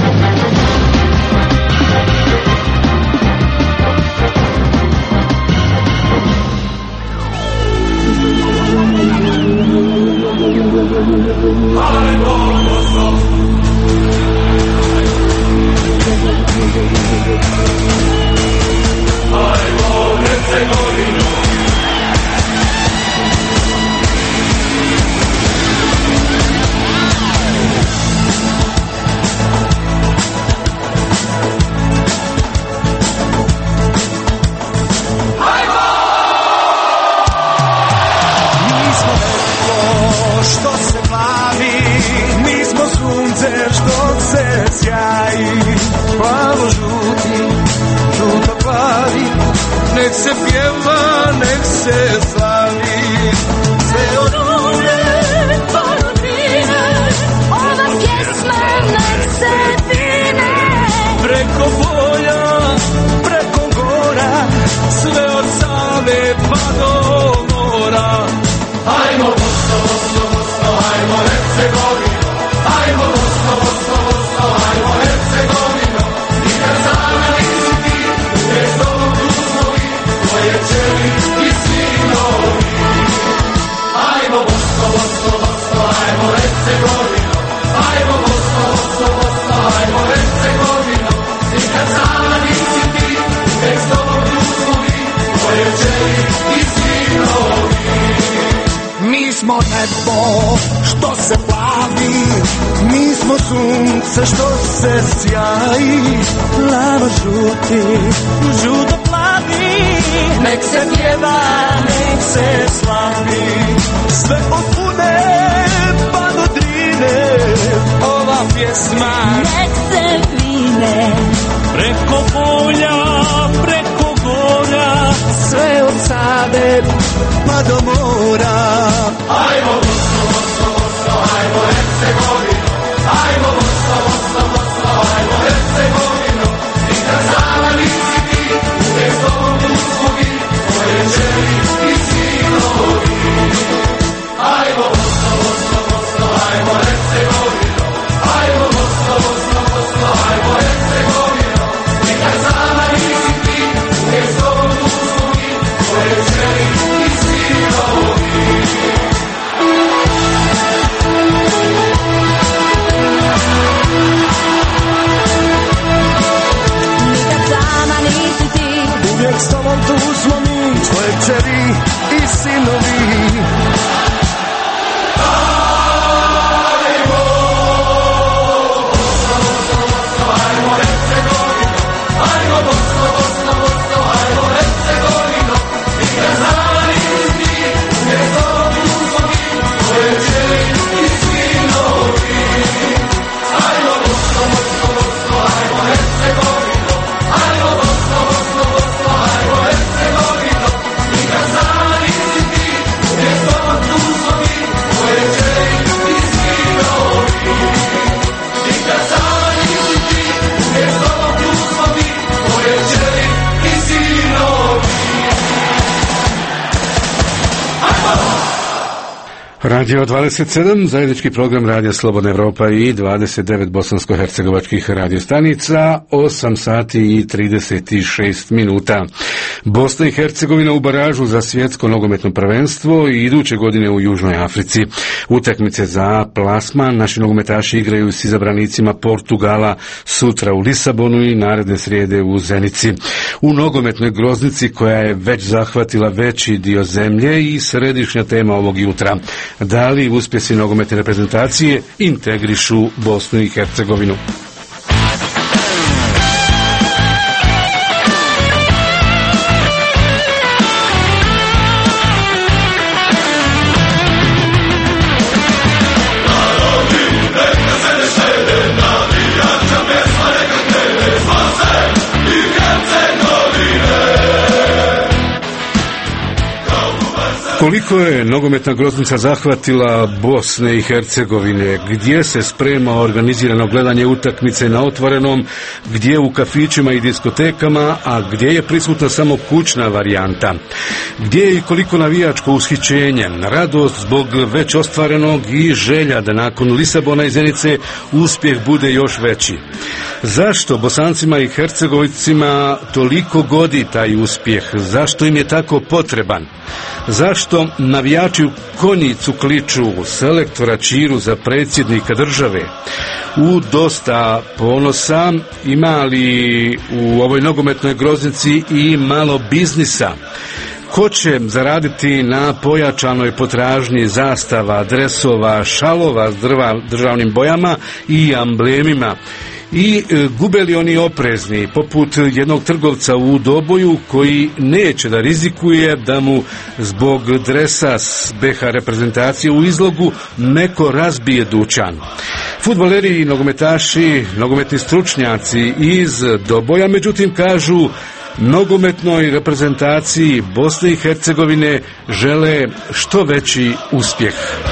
Nek se pjeva, nek se slavi, sve od ure pa do drine, ova pjesma nek se vine. Preko polja, preko gora, sve od Save pa do mora. Ajmo Bosno, Bosno, Bosno, ajmo Hercegovino, ajmo Bosno, Bosno, Bosno, ajmo Hercegovino. Nikad sama nisi ti, uvijek s tobom tu smo mi, tvoje čeli i sinovi. Ajmo Bosno, Bosno, Bosno, ajmo Hercegovino, ajmo Bosno, Bosno, Bosno, ajmo Hercegovino. Nikad sama nisi ti, uvijek s tobom tu smo mi, tvoje čeli i sinovi. Mi smo nebo što se plavi, mi smo sunce što se sjaji, plavo žuti, žuto plavi, nek se pjeva, nek se slavi, sve od Une pa do Drine, ova pjesma nek se vine, preko polja, preko gora, sve od Save pa do mora. Ajmo Bosno, Bosno, Bosno, ajmo Hercegovino, ajmo Bosno, Bosno, Bosno, ajmo Hercegovino. Nikad sama nisi ti, uvijek s tobom tu smo mi, tvoje čeli i sinovi. Ajmo Bosno, Bosno, Bosno, ajmo Hercegovino, ajmo Bosno, Bosno, Bosno, ajmo Hercegovino. Nikad sama nisi ti, uvijek s tobom tu smo mi, tvoje čeli i sinovi. Uvijek s tobom tu smo mi, tvoje kćeri Radio dvadeset sedam, zajednički program Radija Slobodna Evropa i dvadeset devet bosansko-hercegovačkih radiostanica, osam sati i trideset šest minuta. Bosna i Hercegovina u baražu za svjetsko nogometno prvenstvo i iduće godine u Južnoj Africi. Utakmice za plasman naši nogometaši igraju s izabranicima Portugala sutra u Lisabonu i naredne srijede u Zenici. U nogometnoj groznici koja je već zahvatila veći dio zemlje i središnja tema ovog jutra. Da li uspjesi nogometne reprezentacije integrišu Bosnu i Hercegovinu? Koliko je nogometna groznica zahvatila Bosne i Hercegovine, gdje se sprema organizirano gledanje utakmice na otvorenom, gdje u kafićima i diskotekama, a gdje je prisutna samo kućna varijanta, gdje je i koliko navijačko ushićenje, radost zbog već ostvarenog i želja da nakon Lisabona i Zenice uspjeh bude još veći. Zašto Bosancima i Hercegovicima toliko godi taj uspjeh? Zašto im je tako potreban? Zašto navijači u konjicu kliču selektora Čiru za predsjednika države? U dosta ponosa, ima li u ovoj nogometnoj groznici i malo biznisa? Ko će zaraditi na pojačanoj potražnji zastava, dresova, šalova s drva, državnim bojama i amblemima? I e, gube li oni oprezni, poput jednog trgovca u Doboju koji neće da rizikuje da mu zbog dresa s be ha reprezentacije u izlogu neko razbije dućan? Fudbaleri i nogometaši, nogometni stručnjaci iz Doboja, međutim, kažu nogometnoj reprezentaciji Bosne i Hercegovine žele što veći uspjeh.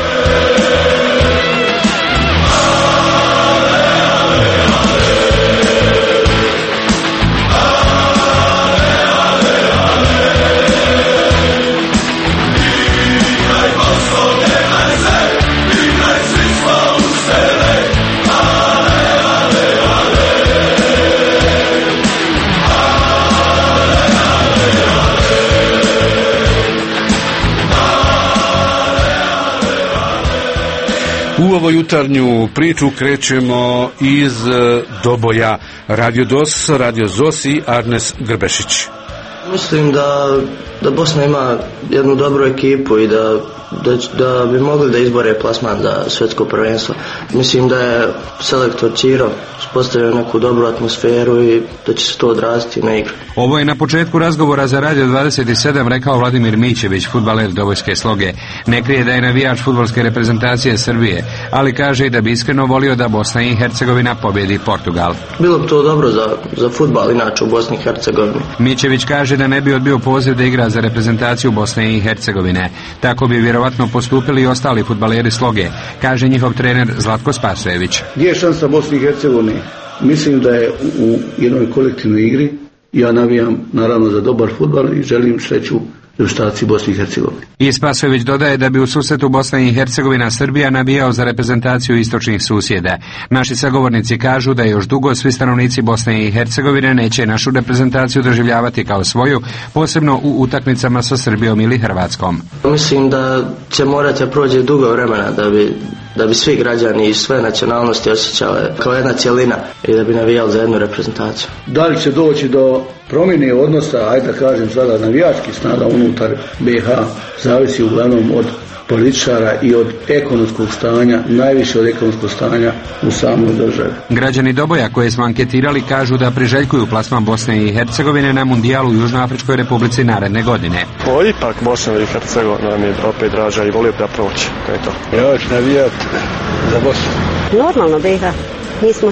U ovu jutarnju priču krećemo iz Doboja. Radio DOS, Radio ZOS i Arnes Grbešić. Mislim da, da Bosna ima jednu dobru ekipu i da, da, da bi mogli da izbore plasman za svjetsko prvenstvo. Mislim da je selektor Ćiro uspostavio neku dobru atmosferu i da će se to odraziti na igru. Ovo je na početku razgovora za Radio dvadeset sedam rekao Vladimir Mićević, fudbaler Dobojske Sloge. Ne krije da je navijač fudbalske reprezentacije Srbije, ali kaže i da bi iskreno volio da Bosna i Hercegovina pobjedi Portugal. Bilo bi to dobro za, za fudbal inače u Bosni i Hercegovini. Mićević kaže da ne bi odbio poziv da igra za reprezentaciju Bosne i Hercegovine. Tako bi vjerovatno postupili i ostali fudbaleri Sloge, kaže njihov trener Zlatko Spasojević. Gdje je šansa Bosni i Hercegovine? Mislim da je u jednoj kolektivnoj igri. Ja navijam naravno za dobar fudbal i želim sreću reprezentaciji Bosne i Hercegovine. I Spasojević dodaje da bi u susretu Bosna i Hercegovina Srbija navijao za reprezentaciju istočnih susjeda. Naši sagovornici kažu da još dugo svi stanovnici Bosne i Hercegovine neće našu reprezentaciju doživljavati kao svoju, posebno u utakmicama sa Srbijom ili Hrvatskom. Mislim da će morati prođe dugo vremena da bi da bi svi građani i sve nacionalnosti osjećale kao jedna cjelina i da bi navijali za jednu reprezentaciju. Da li će doći do promjene odnosa, ajde da kažem sada navijačkih snaga unutar be ha, zavisi uglavnom od političara i od ekonomskog stanja, najviše od ekonomskog stanja u samoj državi. Građani Doboja koje smo anketirali kažu da priželjkuju plasman Bosne i Hercegovine na mundijalu u Južnoafričkoj Republici naredne godine. O, ipak Bosna i Hercegovina nam je opet draža i volio da proći. To je to. Ja ću navijati za Bosnu. Normalno be ha, mi smo tu.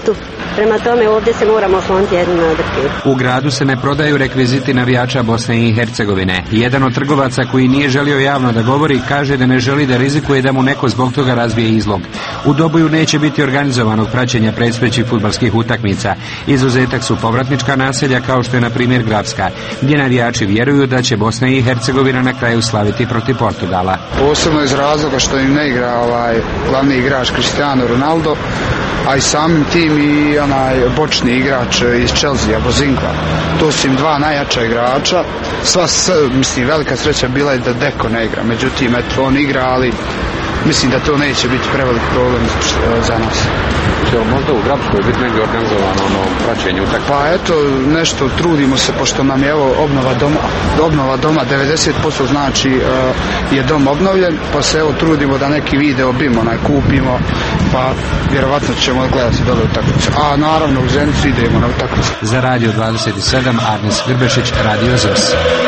Prema tome ovdje se moramo osloniti jedni na druge. U gradu se ne prodaju rekviziti navijača Bosne i Hercegovine. Jedan od trgovaca koji nije želio javno da govori kaže da ne želi da rizikuje da mu neko zbog toga razbije izlog. U Doboju neće biti organizovanog praćenja predstojećih fudbalskih utakmica. Izuzetak su povratnička naselja kao što je na primjer Grabska, gdje navijači vjeruju da će Bosna i Hercegovina na kraju slaviti protiv Portugala. Posebno iz razloga što im ne igra ovaj glavni igrač Cristiano Ronaldo, a i samim tim i onaj bočni igrač iz Chelsea, Bozinkva. To su im dva najjača igrača. Sva, mislim, velika sreća bila je da Deko ne igra, međutim, eto, on igra, ali mislim da to neće biti prevelik problem za nas. Će li možda u Grabskoj biti negdje organizovano ono praćenje utakmice? Pa eto, nešto trudimo se, pošto nam je evo obnova doma, obnova doma devedeset posto znači uh, je dom obnovljen, pa se evo trudimo da neki video bimo, onaj kupimo, pa vjerovatno ćemo gledati dole utakmice. A naravno u Zenicu idemo na utakmice. Za Radio dvadeset sedam Arnes Grbešić, Radio Zos.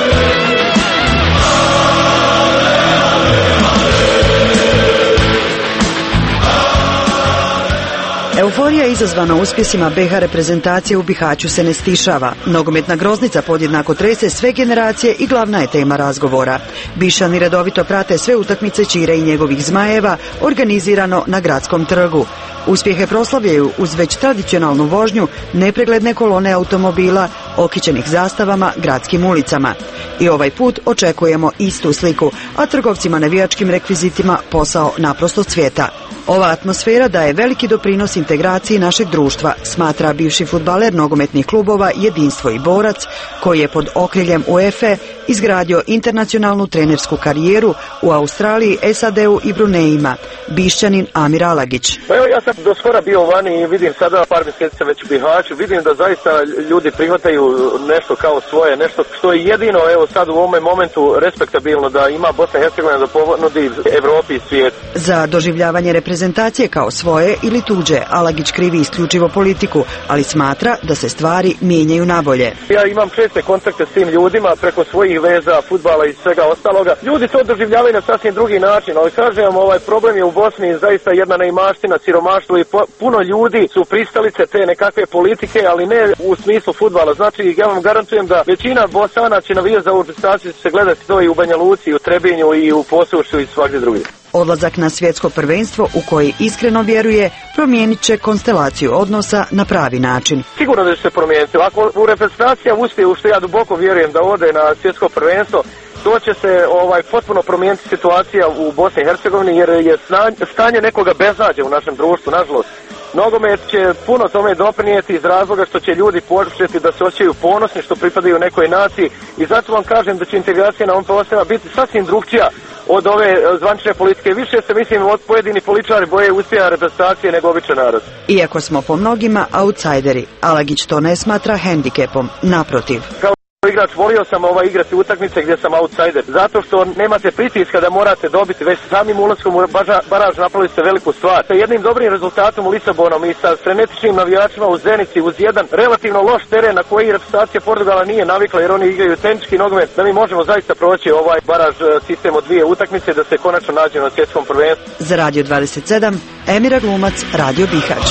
Euforija izazvana uspjesima be ha reprezentacije u Bihaću se ne stišava. Nogometna groznica podjednako trese sve generacije i glavna je tema razgovora. Bišani redovito prate sve utakmice Ćire i njegovih zmajeva organizirano na gradskom trgu. Uspjehe proslavljaju uz već tradicionalnu vožnju nepregledne kolone automobila okićenih zastavama gradskim ulicama. I ovaj put očekujemo istu sliku, a trgovcima navijačkim rekvizitima posao naprosto cvjeta. Ova atmosfera daje veliki doprinos integraciji našeg društva, smatra bivši fudbaler nogometnih klubova Jedinstvo i Borac, koji je pod okriljem UEFA izgradio internacionalnu trenersku karijeru u Australiji, es a de u i Brunejima. Bišćanin Amir Alagić. Pa evo, ja sam do skora bio vani i vidim sada par mjeseci već u Bihaću, vidim da zaista ljudi prihvataju nešto kao svoje, nešto što je jedino evo sad u ovome momentu respektabilno da ima Bosna i Hercegovina da ponudi Evropi i svijetu. Za doživljavanje reprezentacije kao svoje ili tuđe, Alagić krivi isključivo politiku, ali smatra da se stvari mijenjaju nabolje. Ja imam česte kontakte s tim ljudima preko svojih veza, fudbala i svega ostaloga. Ljudi to doživljavaju na sasvim drugi način, ali kažem, ovaj problem je u Bosni zaista jedna neimaština, siromaštvo i po, puno ljudi su pristalice te nekakve politike, ali ne u smislu fudbala. Znači, ja vam garantujem da većina Bosana će navijati za ovu reprezentaciju, se gledati to i u Banja Luci, i u Trebinju, i u Posušju i svakdje drugdje. Odlazak na svjetsko prvenstvo u koji iskreno vjeruje promijenit će konstelaciju odnosa na pravi način. Sigurno da će se promijeniti. Ako u reprezentacija uspije, u što ja duboko vjerujem da ode na svjetsko prvenstvo, to će se ovaj potpuno promijeniti situacija u Bosni i Hercegovini, jer je stanje nekoga beznađa u našem društvu, nažalost. Nogomet će puno tome doprinijeti iz razloga što će ljudi početi da se osjećaju ponosni što pripadaju nekoj naciji, i zato vam kažem da će integracija na ovom prostorima biti sasvim drugčija od ove zvanične politike. Više se, mislim, od pojedini političari boje uspjeha reprezentacije nego običan narod. Iako smo po mnogima outsideri, Alagić to ne smatra hendikepom, naprotiv. Kao igrač volio sam ovaj igrati utakmice gdje sam outsider, zato što nemate pritiska da morate dobiti, već samim ulaskom u baraž napravili ste veliku stvar. Sa jednim dobrim rezultatom u Lisabonom i sa frenetičnim navijačima u Zenici uz jedan relativno loš teren na koji reprezentacija Portugala nije navikla, jer oni igraju tehnički nogomet, da mi možemo zaista proći ovaj baraž sistem od dvije utakmice da se konačno nađemo na svjetskom prvenstvu. Za Radio dvadeset sedam, Emira Glumac, Radio Bihać.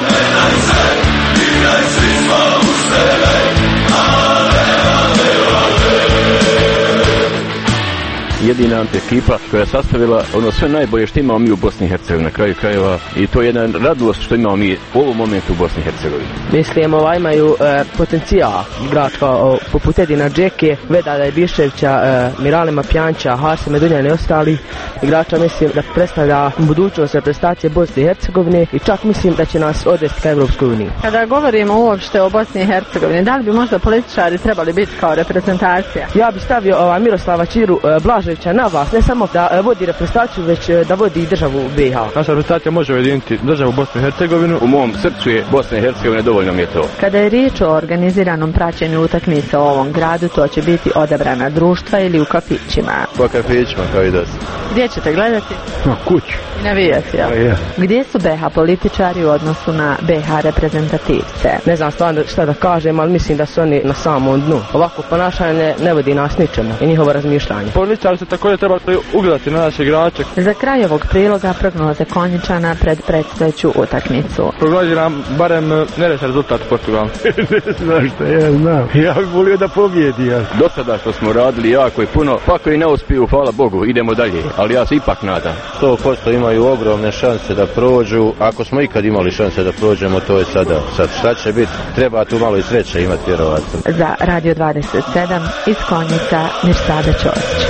Jedina ekipa koja je sastavila ono sve najbolje što imamo mi u Bosni i Hercegovini na kraju krajeva, i to je jedna radost što imamo mi u ovom momentu u Bosni i Hercegovini. Mislim, ovaj imaju e, potencijal igrač kao poput Edina Džeke, Vedada Ibiševića, e, Miralema Pjanča, Harse Medunjana i ostali igrača. Mislim da predstavlja budućnost reprezentacije Bosne i Hercegovine i čak mislim da će nas odvesti ka Evropskoj uniji. Kada govorimo uopšte o Bosni i Hercegovini, da li bi možda političari trebali biti kao reprezentacija? Ja bih stavio ovaj Miroslava Čiru e, Blaž na vas, ne samo da vodi reprezentaciju, već da vodi državu be ha. Naša reprezentacija može ujediniti državu Bosnu i Hercegovinu. U mom srcu je Bosna i Hercegovina, dovoljno mi je to. Kada je riječ o organiziranom praćenju utakmica u ovom gradu, to će biti odabrana društva ili u kafićima? Po kafićima, kao i da se. Gdje ćete gledati? Na kuću. I navijati, jel? Ja. Gdje su be ha političari u odnosu na be ha reprezentativce? Ne znam stvarno šta da kažem, ali mislim da su oni na samom dnu. Ovako ponašanje ne vodi nas ničemu i njihovo razmišljanje. Političari se također treba ugledati na naše igrače. Za kraj ovog priloga prognoze Konjičana pred predstojeću utakmicu. Prognoziram barem nerešen rezultat Portugal. Ne znam šta ja znam. Ja bih volio da pobjedi. Ja. Do sada što smo radili jako i puno, pa koji ne uspiju, hvala Bogu, idemo dalje. Ali ja se ipak nadam. sto posto imaju ogromne šanse da prođu. Ako smo ikad imali šanse da prođemo, to je sada. Sad šta će biti? Treba tu malo i sreće imati vjerovatno. Za Radio dvadeset sedam iz Konjica Mirsada Ćosić.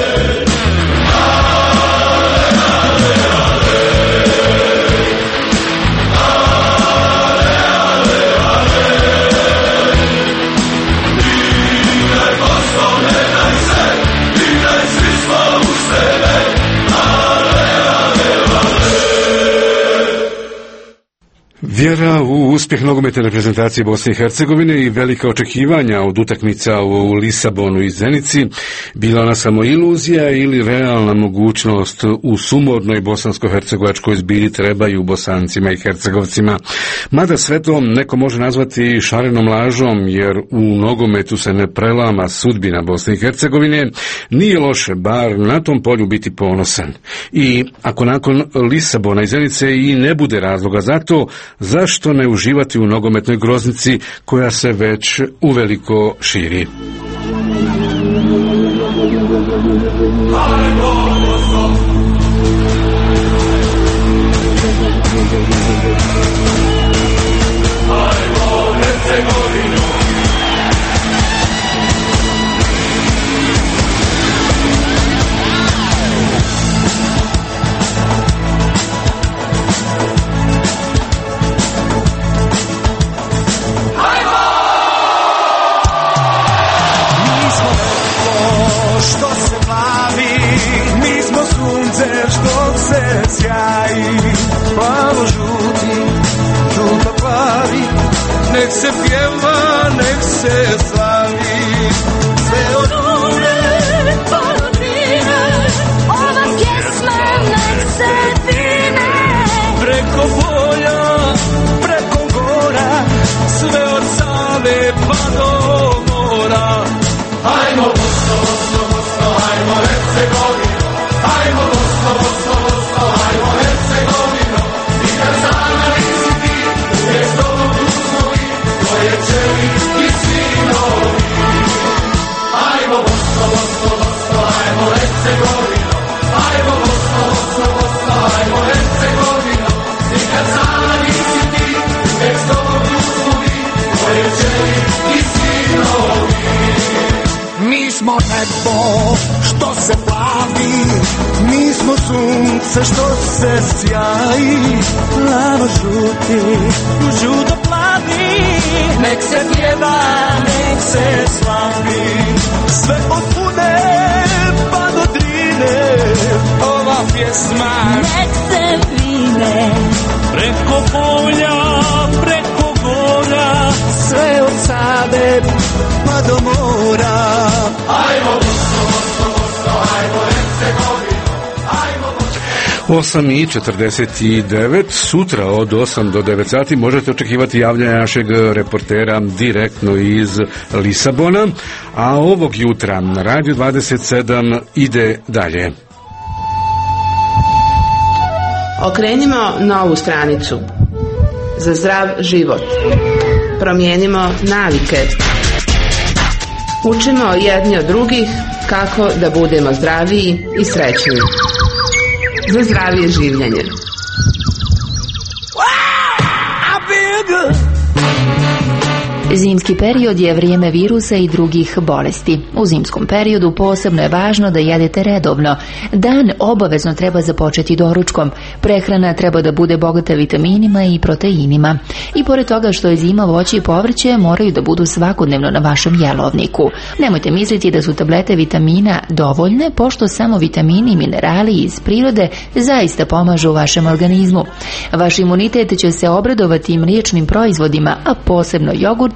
Vjera u uspjeh nogometne reprezentacije Bosne i Hercegovine i velika očekivanja od utakmica u Lisabonu i Zenici bila ona samo iluzija ili realna mogućnost u sumornoj bosansko-hercegovačkoj zbilji trebaju Bosancima i Hercegovcima. Mada sve to neko može nazvati šarenom lažom, jer u nogometu se ne prelama sudbina Bosne i Hercegovine, nije loše bar na tom polju biti ponosan. I ako nakon Lisabona i Zenice i ne bude razloga za to, zašto ne uživati u nogometnoj groznici koja se već uveliko širi? Nek se pjeva, nek se slavi, sve od ure pa do drine, ova pjesma nek se dine. Preko polja, preko gora, sve od Save pa do mora. Hajmo Bosno, Bosno, Bosno, hajmo Hercegovino, hajmo Bosno, Bosno, Bosno, hajmo Hercegovino, nikad sana nisi ti, uvijek s tobom tu smo mi, tvoje čeli i sinovi. Hajmo Bosno, Bosno, Bosno, hajmo Hercegovino, hajmo Bosno, Bosno, Bosno, hajmo Hercegovino, nikad sana nisi ti, uvijek s tobom tu smo mi, tvoje čeli i sinovi. Mi smo nebo što se plavi, mi smo sunce što se sjaji, plavo žuti, žuto plavi, nek se pjeva, nek se slavi, sve od Pune pa do Drine, ova pjesma nek se vine, preko polja, preko gora, sve od Save pa do mora. Ajmo Bosno, Bosno, Bosno, ajmo Hercegovino, ajmo Bosno. osam i četrdeset devet, sutra od osam do devet sati možete očekivati javljanje našeg reportera direktno iz Lisabona, a ovog jutra Radio dvadeset sedam ide dalje. Okrenimo novu stranicu za zdrav život. Promijenimo navike. Učimo jedni od drugih kako da budemo zdraviji i srećniji. Za zdravije življenje. Zimski period je vrijeme virusa i drugih bolesti. U zimskom periodu posebno je važno da jedete redovno. Dan obavezno treba započeti doručkom. Prehrana treba da bude bogata vitaminima i proteinima. I pored toga što je zima, voće i povrće moraju da budu svakodnevno na vašem jelovniku. Nemojte misliti da su tablete vitamina dovoljne, pošto samo vitamini i minerali iz prirode zaista pomažu vašem organizmu. Vaš imunitet će se obradovati mliječnim proizvodima, a posebno jogurti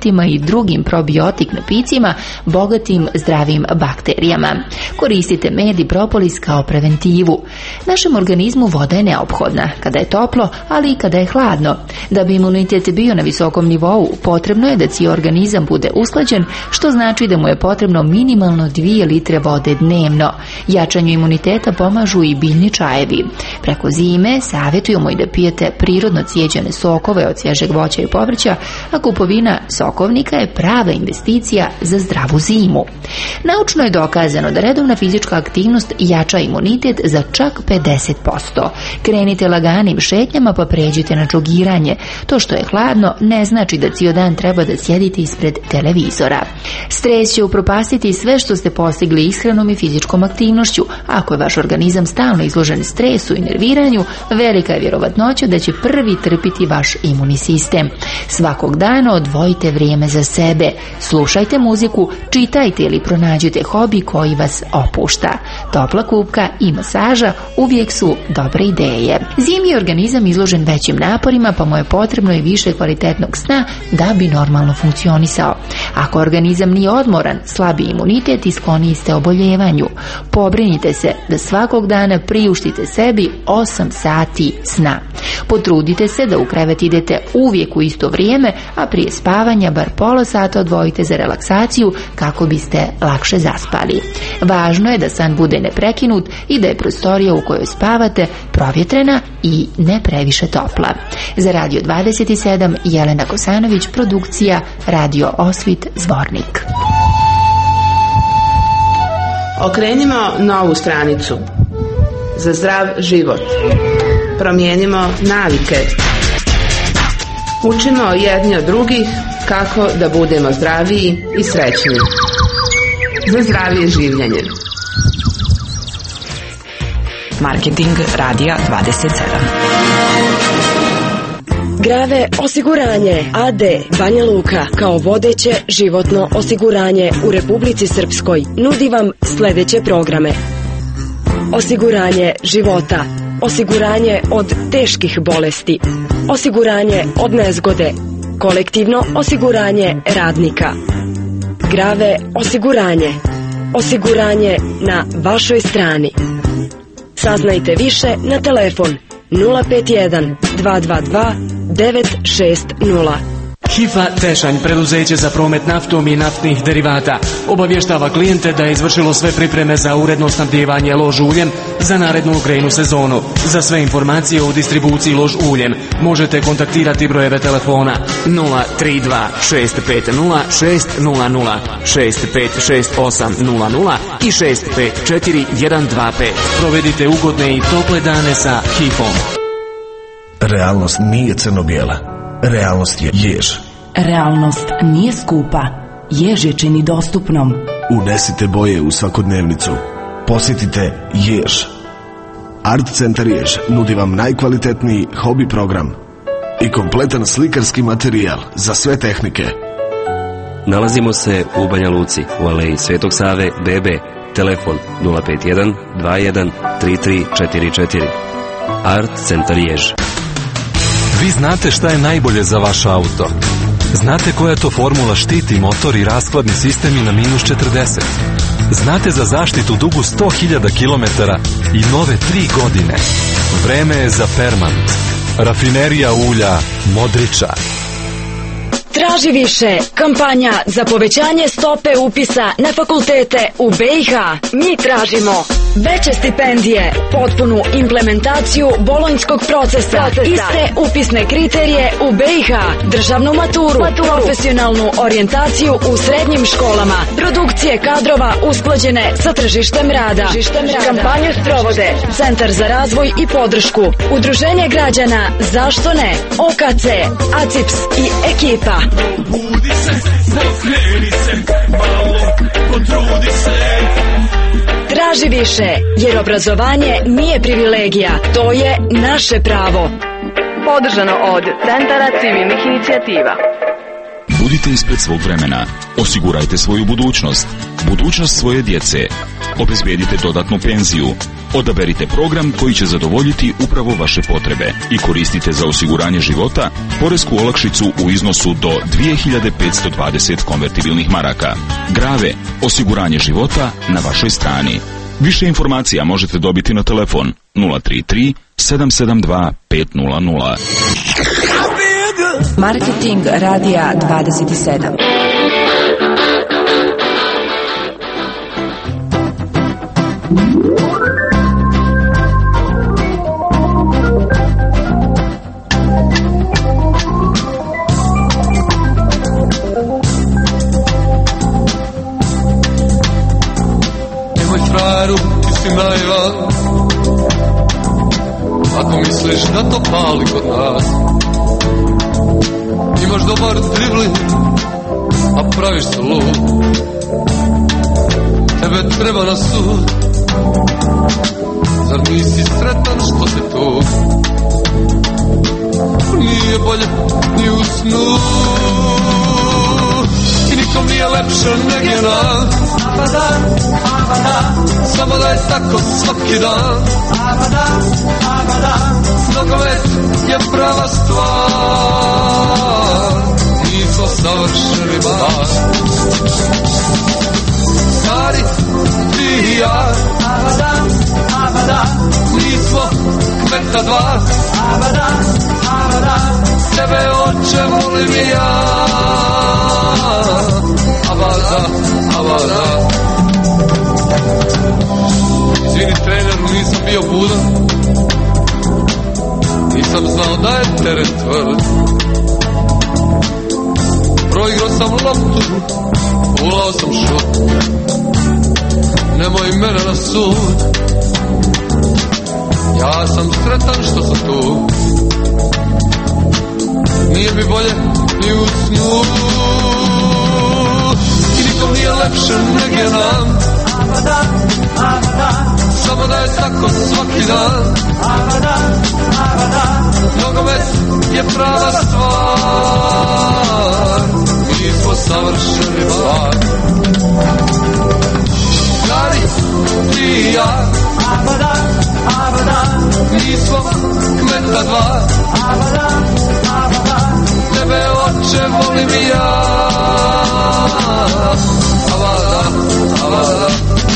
imunitima i drugim probiotik napicima bogatim zdravim bakterijama. Koristite med i propolis kao preventivu. Našem organizmu voda je neophodna kada je toplo, ali i kada je hladno. Da bi imunitet bio na visokom nivou, potrebno je da cijel organizam bude usklađen, što znači da mu je potrebno minimalno dvije litre vode dnevno. Jačanju imuniteta pomažu i biljni čajevi. Preko zime savjetujemo i da pijete prirodno cijeđene sokove od svježeg voća i povrća, a kupovina sokovnika je prava investicija za zdravu zimu. Naučno je dokazano da redovna fizička aktivnost jača imunitet za čak pedeset posto. Krenite laganim šetnjama pa pređite na džogiranje. To što je hladno ne znači da cijel dan treba da sjedite ispred televizora. Stres će upropastiti sve što ste postigli ishranom i fizičkom aktivnošću. Ako je vaš organizam stalno izložen stresu i nerviranju, velika je vjerovatnoća da će prvi trpiti vaš imunni sistem. Svakog dana odvojite vrijeme za sebe. Slušajte muziku, čitajte ili pronađite hobi koji vas opušta. Topla kupka i masaža uvijek su dobre ideje. Zimi je organizam izložen većim naporima, pa mu je potrebno i više kvalitetnog sna da bi normalno funkcionisao. Ako organizam nije odmoran, slabi imunitet i skloniji ste oboljevanju. Pobrinite se da svakog dana priuštite sebi osam sati sna. Potrudite se da u krevet idete uvijek u isto vrijeme, a prije spavanja bar pola sata odvojite za relaksaciju kako biste lakše zaspali. Važno je da san bude neprekinut i da je prostorija u kojoj spavate provjetrena i ne previše topla. Za Radio dvadeset sedam Jelena Kosanović, produkcija Radio Osvit, Zvornik. Okrenimo novu stranicu. Za zdrav život. Promijenimo navike. Učimo jedni od drugih kako da budemo zdraviji i srećni. Za zdravije življenje. Marketing Radija dvadeset sedam. Grave osiguranje A D Banja Luka kao vodeće životno osiguranje u Republici Srpskoj nudi vam sljedeće programe: osiguranje života, osiguranje od teških bolesti, osiguranje od nezgode, kolektivno osiguranje radnika, Grave osiguranje, osiguranje na vašoj strani. Saznajte više na telefon nula pet jedan dva dva dva devet šest nula. Hifa Tešanj, preduzeće za promet naftom i naftnih derivata, obavještava klijente da je izvršilo sve pripreme za uredno snabdijevanje lož uljem za narednu grejnu sezonu. Za sve informacije o distribuciji lož uljem možete kontaktirati brojeve telefona nula tri dva šest pet nula šest nula nula, šest pet šest osam nula nula i šest pet četiri jedan dva pet. Provedite ugodne i tople dane sa Hifom. Realnost nije crno-bijela. Realnost je jež. Realnost nije skupa. Jež je čini dostupnom. Unesite boje u svakodnevnicu. Posjetite Jež. Art Centar Jež nudi vam najkvalitetniji hobi program i kompletan slikarski materijal za sve tehnike. Nalazimo se u Banja Luci, u aleji Svetog Save, B B. Telefon nula pet jedan dva jedan tri tri četiri četiri. Art Centar Jež. Vi znate šta je najbolje za vaš auto. Znate koja to formula štiti motor i rashladni sistemi na minus četrdeset. Znate za zaštitu dugu sto hiljada kilometara i nove tri godine. Vreme je za Permant. Rafinerija ulja Modriča. Traži više. Kampanja za povećanje stope upisa na fakultete u B i H. Mi tražimo veće stipendije, potpunu implementaciju bolonjskog procesa, iste upisne kriterije u B i H, državnu maturu, maturu, profesionalnu orijentaciju u srednjim školama, produkcije kadrova usklađene sa tržištem rada. Tržištem rada. Kampanju sprovode Centar za razvoj i podršku, Udruženje građana Zašto ne, O K C, A C I P S i ekipa. Budi se, pokreni se, malo potrudi se. Traži više, jer obrazovanje nije privilegija, to je naše pravo. Podržano od Centara civilnih inicijativa. Budite ispred svog vremena. Osigurajte svoju budućnost. Budućnost svoje djece. Obezbijedite dodatnu penziju. Odaberite program koji će zadovoljiti upravo vaše potrebe i koristite za osiguranje života poresku olakšicu u iznosu do dvije hiljade petsto dvadeset konvertibilnih maraka. Grave, osiguranje života na vašoj strani. Više informacija možete dobiti na telefon nula tri tri sedam sedam dva pet nula nula. Marketing radija dvadeset sedam. Ti si naivan, ako misliš da to pali kod nas. Imaš dobar dribling, a praviš se lud. Tebe treba na sud, zar nisi sretan što si tu? Nije bolje ni u snu, i nikom nije lepše nego nam. Abadan, abadan, samo da je tako svaki dan. Abadan, abadan, nogomet je prava stvar. Nismo savršeni bar. Stari, ti i ja. Abadan, abadan, nismo kmeta dva. Abadan, abadan, tebe oče volim i ja. Abadan, abadan. Izvini treneru, nisam bio budan, nisam znao da je teren tvrd. Proigrao sam loptu, ulao sam šut, nemoj mene na sud. Ja sam sretan što sam tu, nije mi bolje ni u snu. I nikom nije lepše nego nam. Abadan, abadan, samo da je tako svaki dan. Abadan, abadan, nogomet je prava stvar. Mi smo savršeni bar. Stari, ti i ja. Abadan, abadan, nismo kmeta dva. Abadan, abadan, tebe oče volim i ja. Abadan, abadan,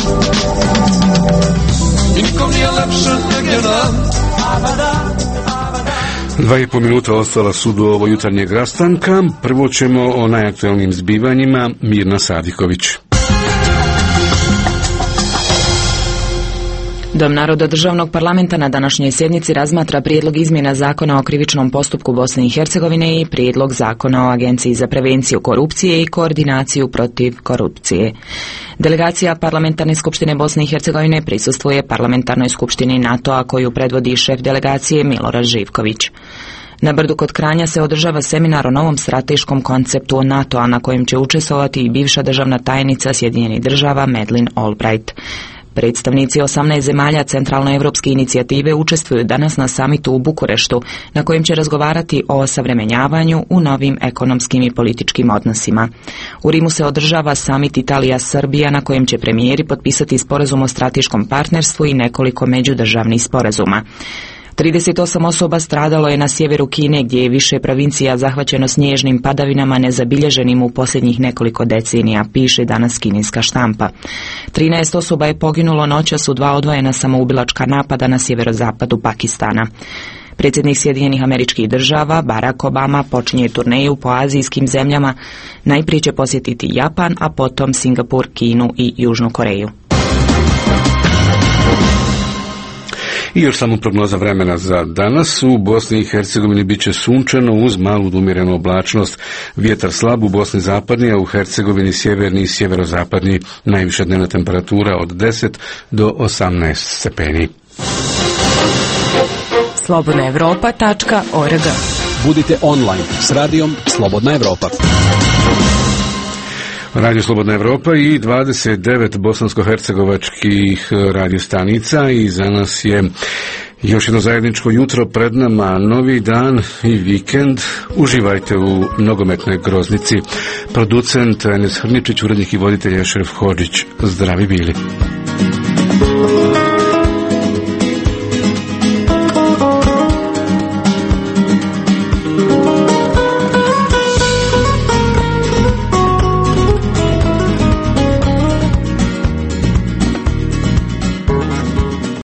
i nikom nije lepše nego nam. Abadan, abadan. Dva i po minuta ostala su do ovo jutarnjeg rastanka. Prvo ćemo o najaktualnim zbivanjima. Mirna Sadiković. Dom naroda Državnog parlamenta na današnjoj sjednici razmatra prijedlog izmjena Zakona o krivičnom postupku Bosne i Hercegovine i prijedlog Zakona o Agenciji za prevenciju korupcije i koordinaciju protiv korupcije. Delegacija Parlamentarne skupštine Bosne i Hercegovine prisustvuje Parlamentarnoj skupštini NATO-a koju predvodi šef delegacije Milorad Živković. Na Brdu kod Kranja se održava seminar o novom strateškom konceptu NATO-a na kojem će učestvovati i bivša državna tajnica Sjedinjenih država Madeleine Albright. Predstavnici osamnaest zemalja centralnoevropske inicijative učestvuju danas na samitu u Bukureštu, na kojem će razgovarati o osavremenjavanju u novim ekonomskim i političkim odnosima. U Rimu se održava samit Italija-Srbija, na kojem će premijeri potpisati sporazum o strateškom partnerstvu i nekoliko međudržavnih sporazuma. trideset osam osoba stradalo je na sjeveru Kine, gdje je više provincija zahvaćeno snježnim padavinama nezabilježenim u posljednjih nekoliko decenija, piše danas kineska štampa. trinaest osoba je poginulo noćas u dva odvojena samoubilačka napada na sjeverozapadu Pakistana. Predsjednik Sjedinjenih Američkih Država, Barack Obama, počinje turneju po azijskim zemljama. Najprije će posjetiti Japan, a potom Singapur, Kinu i Južnu Koreju. I još samo prognoza vremena za danas. U Bosni i Hercegovini bit će sunčano uz malu umjerenu oblačnost. Vjetar slab u Bosni zapadni, a u Hercegovini sjeverni i sjeverozapadni. Najviša dnevna temperatura od deset do osamnaest stepeni. slobodna evropa tačka org. Budite online s radijom Slobodna Evropa. Radio Slobodna Evropa i dvadeset devet bosansko-hercegovačkih radiostanica i za nas je još jedno zajedničko jutro, pred nama novi dan i vikend. Uživajte u nogometnoj groznici. Producent Enes Hrničić, urednik i voditelj Ešref Hodžić. Zdravi bili.